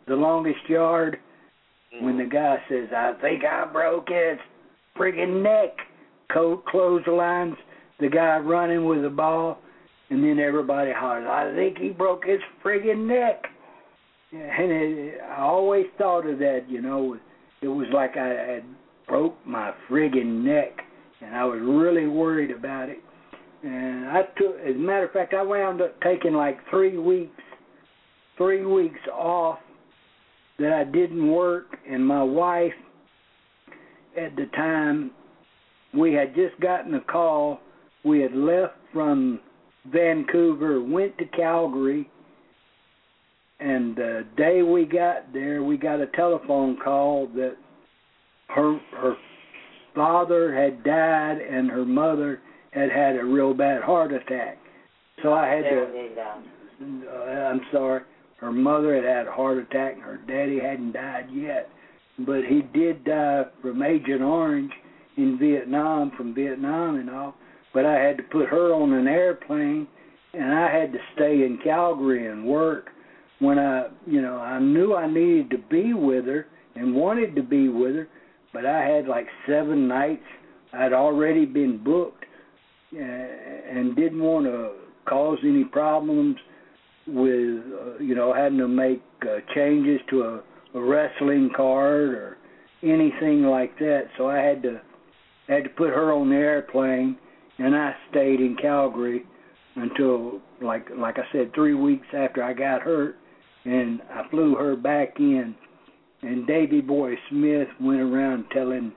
the longest yard, mm-hmm. when the guy says, I think I broke his friggin' neck, coat clotheslines, the guy running with the ball, and then everybody hollers, I think he broke his friggin' neck. And it, I always thought of that, you know, it was like I had broke my friggin' neck, and I was really worried about it. And I took, as a matter of fact, I wound up taking like three weeks, three weeks off that I didn't work, and my wife, at the time, we had just gotten a call. We had left from Vancouver, went to Calgary, and the day we got there, we got a telephone call that her her father had died and her mother had had a real bad heart attack. So I had to, uh, I'm sorry, her mother had had a heart attack and her daddy hadn't died yet. But he did die from Agent Orange in Vietnam, from Vietnam and all. But I had to put her on an airplane, and I had to stay in Calgary and work. When I, you know, I knew I needed to be with her and wanted to be with her, but I had like seven nights. I'd already been booked uh, and didn't want to cause any problems with, uh, you know, having to make uh, changes to a, a wrestling card or anything like that. So I had to had to put her on the airplane, and I stayed in Calgary until, like like I said, three weeks after I got hurt, and I flew her back in. And Davey Boy Smith went around telling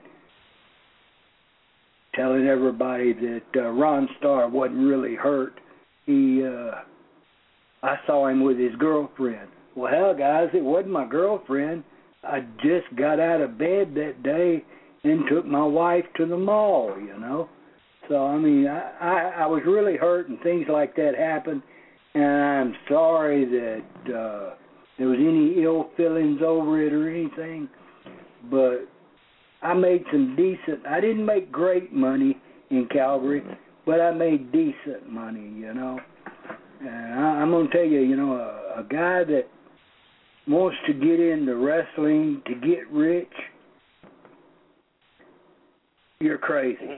telling everybody that uh, Ron Starr wasn't really hurt. He, uh, I saw him with his girlfriend. Well, hell, guys, it wasn't my girlfriend. I just got out of bed that day and took my wife to the mall, you know. So, I mean, I, I, I was really hurt and things like that happened, and I'm sorry that uh, there was any ill feelings over it or anything, but I made some decent, I didn't make great money in Calgary, but I made decent money, you know. And I, I'm going to tell you, you know, a, a guy that wants to get into wrestling to get rich, you're crazy.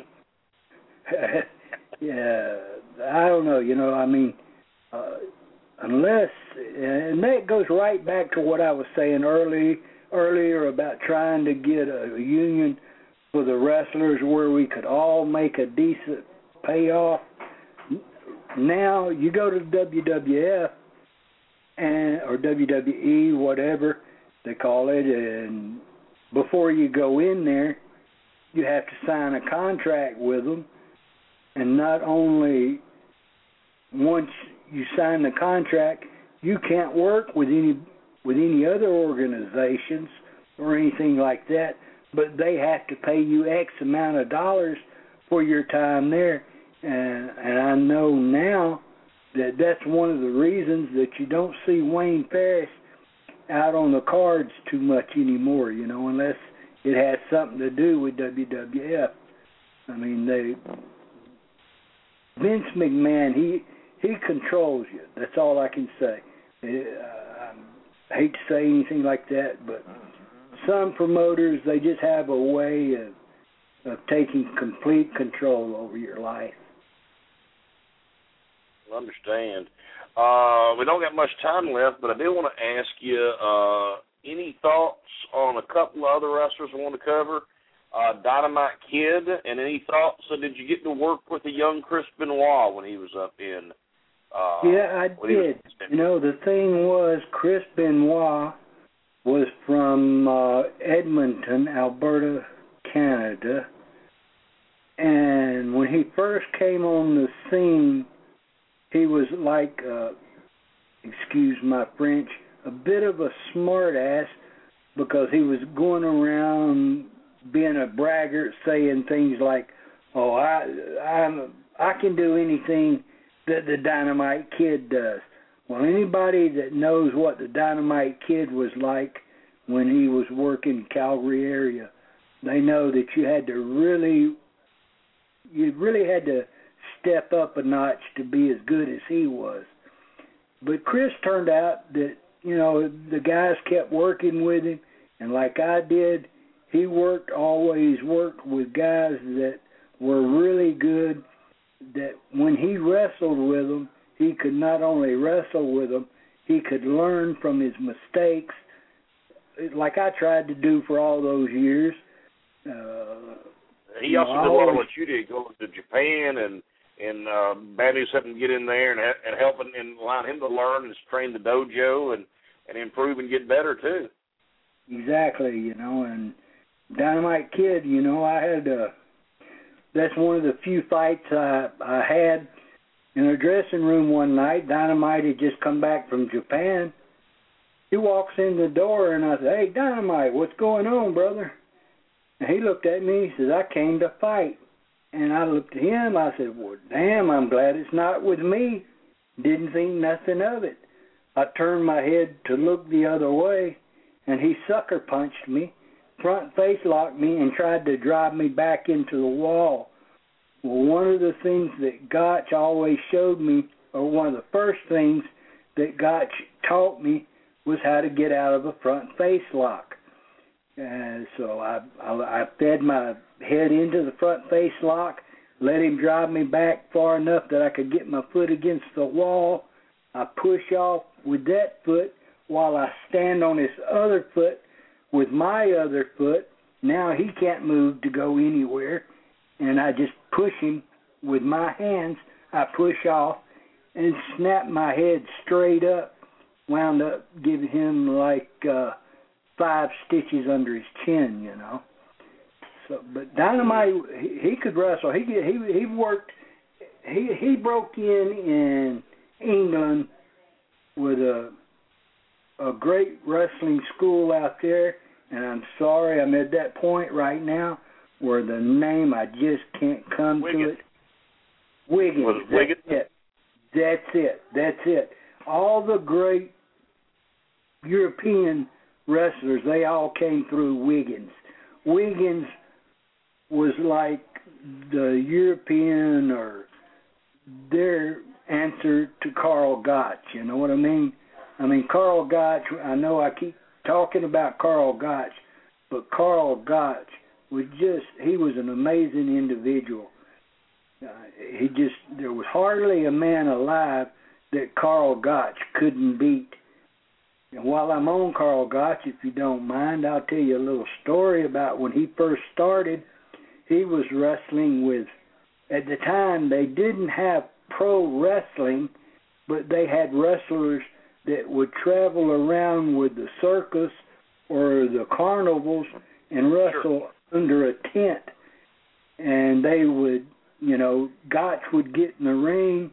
Yeah, I don't know, you know, I mean, uh, unless, and that goes right back to what I was saying early, earlier about trying to get a, a union for the wrestlers where we could all make a decent payoff. Now you go to W W F and or W W E, whatever they call it, and before you go in there, you have to sign a contract with them. And not only once you sign the contract, you can't work with any with any other organizations or anything like that, but they have to pay you X amount of dollars for your time there. And, and I know now that that's one of the reasons that you don't see Wayne Ferris out on the cards too much anymore, you know, unless it has something to do with W W F. I mean, they Vince McMahon, he he controls you. That's all I can say. Uh, I hate to say anything like that, but some promoters, they just have a way of, of taking complete control over your life. I understand. Uh, we don't got much time left, but I do want to ask you, uh, any thoughts on a couple of other wrestlers I want to cover? Uh, Dynamite Kid, and any thoughts? So did you get to work with the young Chris Benoit when he was up in? Uh, yeah, I did. You know, the thing was, Chris Benoit was from uh, Edmonton, Alberta, Canada, and when he first came on the scene, he was like, uh, excuse my French, a bit of a smart ass because he was going around being a braggart, saying things like, "Oh, I, I'm, I can do anything that the Dynamite Kid does." Well, anybody that knows what the Dynamite Kid was like when he was working Calgary area, they know that you had to really, you really had to step up a notch to be as good as he was. But Chris turned out that you know, the guys kept working with him, and like I did, he worked, always worked with guys that were really good, that when he wrestled with them, he could not only wrestle with them, he could learn from his mistakes, like I tried to do for all those years. Uh, he also know, did a lot of what you did, going to Japan and and uh, Badu something to get in there and, and helping and allowing him to learn and train the dojo and, and improve and get better too. Exactly, you know, and Dynamite Kid, you know, I had uh, that's one of the few fights I, I had in a dressing room one night. Dynamite had just come back from Japan. He walks in the door and I said, "Hey, Dynamite, what's going on, brother?" And he looked at me, he says, "I came to fight." And I looked at him, I said, "Well, damn, I'm glad it's not with me." Didn't think nothing of it. I turned my head to look the other way, and he sucker punched me, front face locked me, and tried to drive me back into the wall. Well, one of the things that Gotch always showed me, or one of the first things that Gotch taught me, was how to get out of a front face lock. And so I, I, I fed my head into the front face lock, let him drive me back far enough that I could get my foot against the wall. I push off with that foot while I stand on his other foot with my other foot. Now he can't move to go anywhere, and I just push him with my hands. I push off and snap my head straight up, wound up giving him like uh, five stitches under his chin, you know. So, but Dynamite, he, he could wrestle. He he he worked. He he broke in in England with a a great wrestling school out there, and I'm sorry I'm at that point right now where the name I just can't come Wiggins. to it. Wiggins. Was it Wiggins? That's it. That's it. That's it. All the great European wrestlers, they all came through Wiggins. Wiggins was like the European or their answer to Karl Gotch, you know what I mean? I mean, Karl Gotch, I know I keep talking about Karl Gotch, but Karl Gotch was just, he was an amazing individual. Uh, he just, there was hardly a man alive that Karl Gotch couldn't beat. And while I'm on Karl Gotch, if you don't mind, I'll tell you a little story about when he first started. He was wrestling with, at the time, they didn't have pro wrestling, but they had wrestlers that would travel around with the circus or the carnivals and wrestle Sure. under a tent. And they would, you know, Gotch would get in the ring,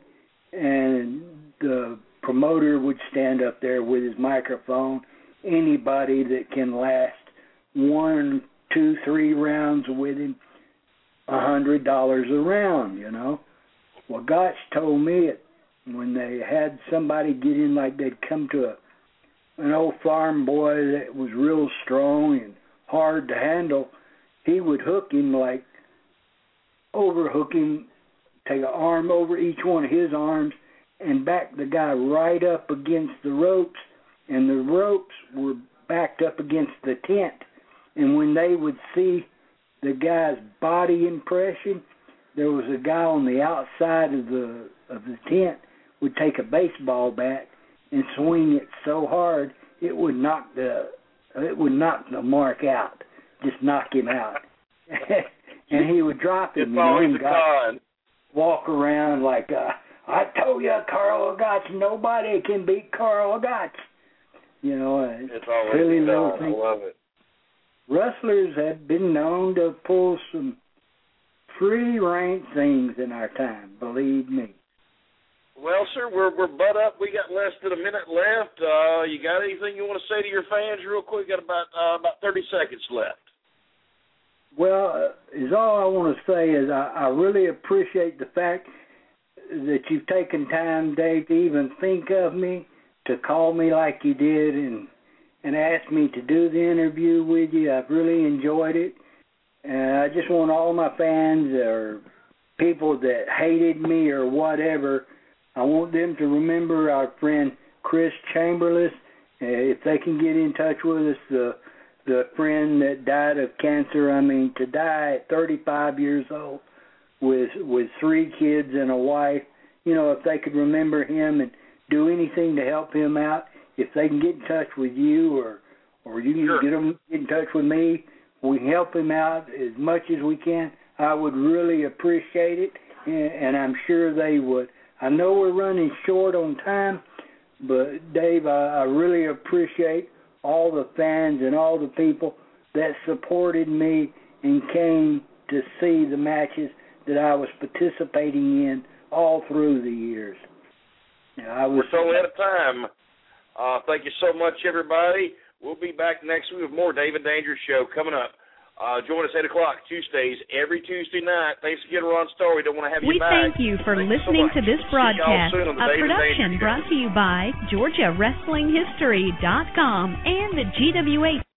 and the promoter would stand up there with his microphone. Anybody that can last one, two, three rounds with him, a hundred dollars a round, you know. Well, Gotch told me it when they had somebody get in, like they'd come to a, an old farm boy that was real strong and hard to handle. He would hook him, like overhook him, take an arm over each one of his arms, and back the guy right up against the ropes, and the ropes were backed up against the tent. And when they would see the guy's body impression, there was a guy on the outside of the of the tent would take a baseball bat and swing it so hard it would knock the it would knock the mark out, just knock him out. And he would drop him, It's you know, always and a guys con. walk around like, uh, I told you, Karl Gotch, nobody can beat Karl Gotch. You know, It's always silly a little con. I thing. love it. Wrestlers have been known to pull some free rank things in our time, believe me. Well, sir, we're we're butt up. We got less than a minute left. Uh, you got anything you want to say to your fans real quick? Got about uh, about thirty seconds left. Well, uh, is all I want to say is I, I really appreciate the fact that you've taken time, Dave, to even think of me, to call me like you did and and ask me to do the interview with you. I've really enjoyed it. And I just want all my fans or people that hated me or whatever, I want them to remember our friend Chris Chamberlain if they can get in touch with us, the the friend that died of cancer, I mean, to die at thirty-five years old with with three kids and a wife, you know, if they could remember him and do anything to help him out, if they can get in touch with you or or you can sure. get them get in touch with me, we can help him out as much as we can. I would really appreciate it, and, and I'm sure they would. I know we're running short on time, but Dave, I, I really appreciate all the fans and all the people that supported me and came to see the matches that I was participating in all through the years. I was, We're totally out of time. Uh, thank you so much, everybody. We'll be back next week with more David Dangerous Show coming up. Uh, join us eight o'clock Tuesdays, every Tuesday night. Thanks again, Ron Starr. We don't want to have you we back. thank you for Thanks listening so to this broadcast, a production David brought to you by Georgia Wrestling History dot com and the G W A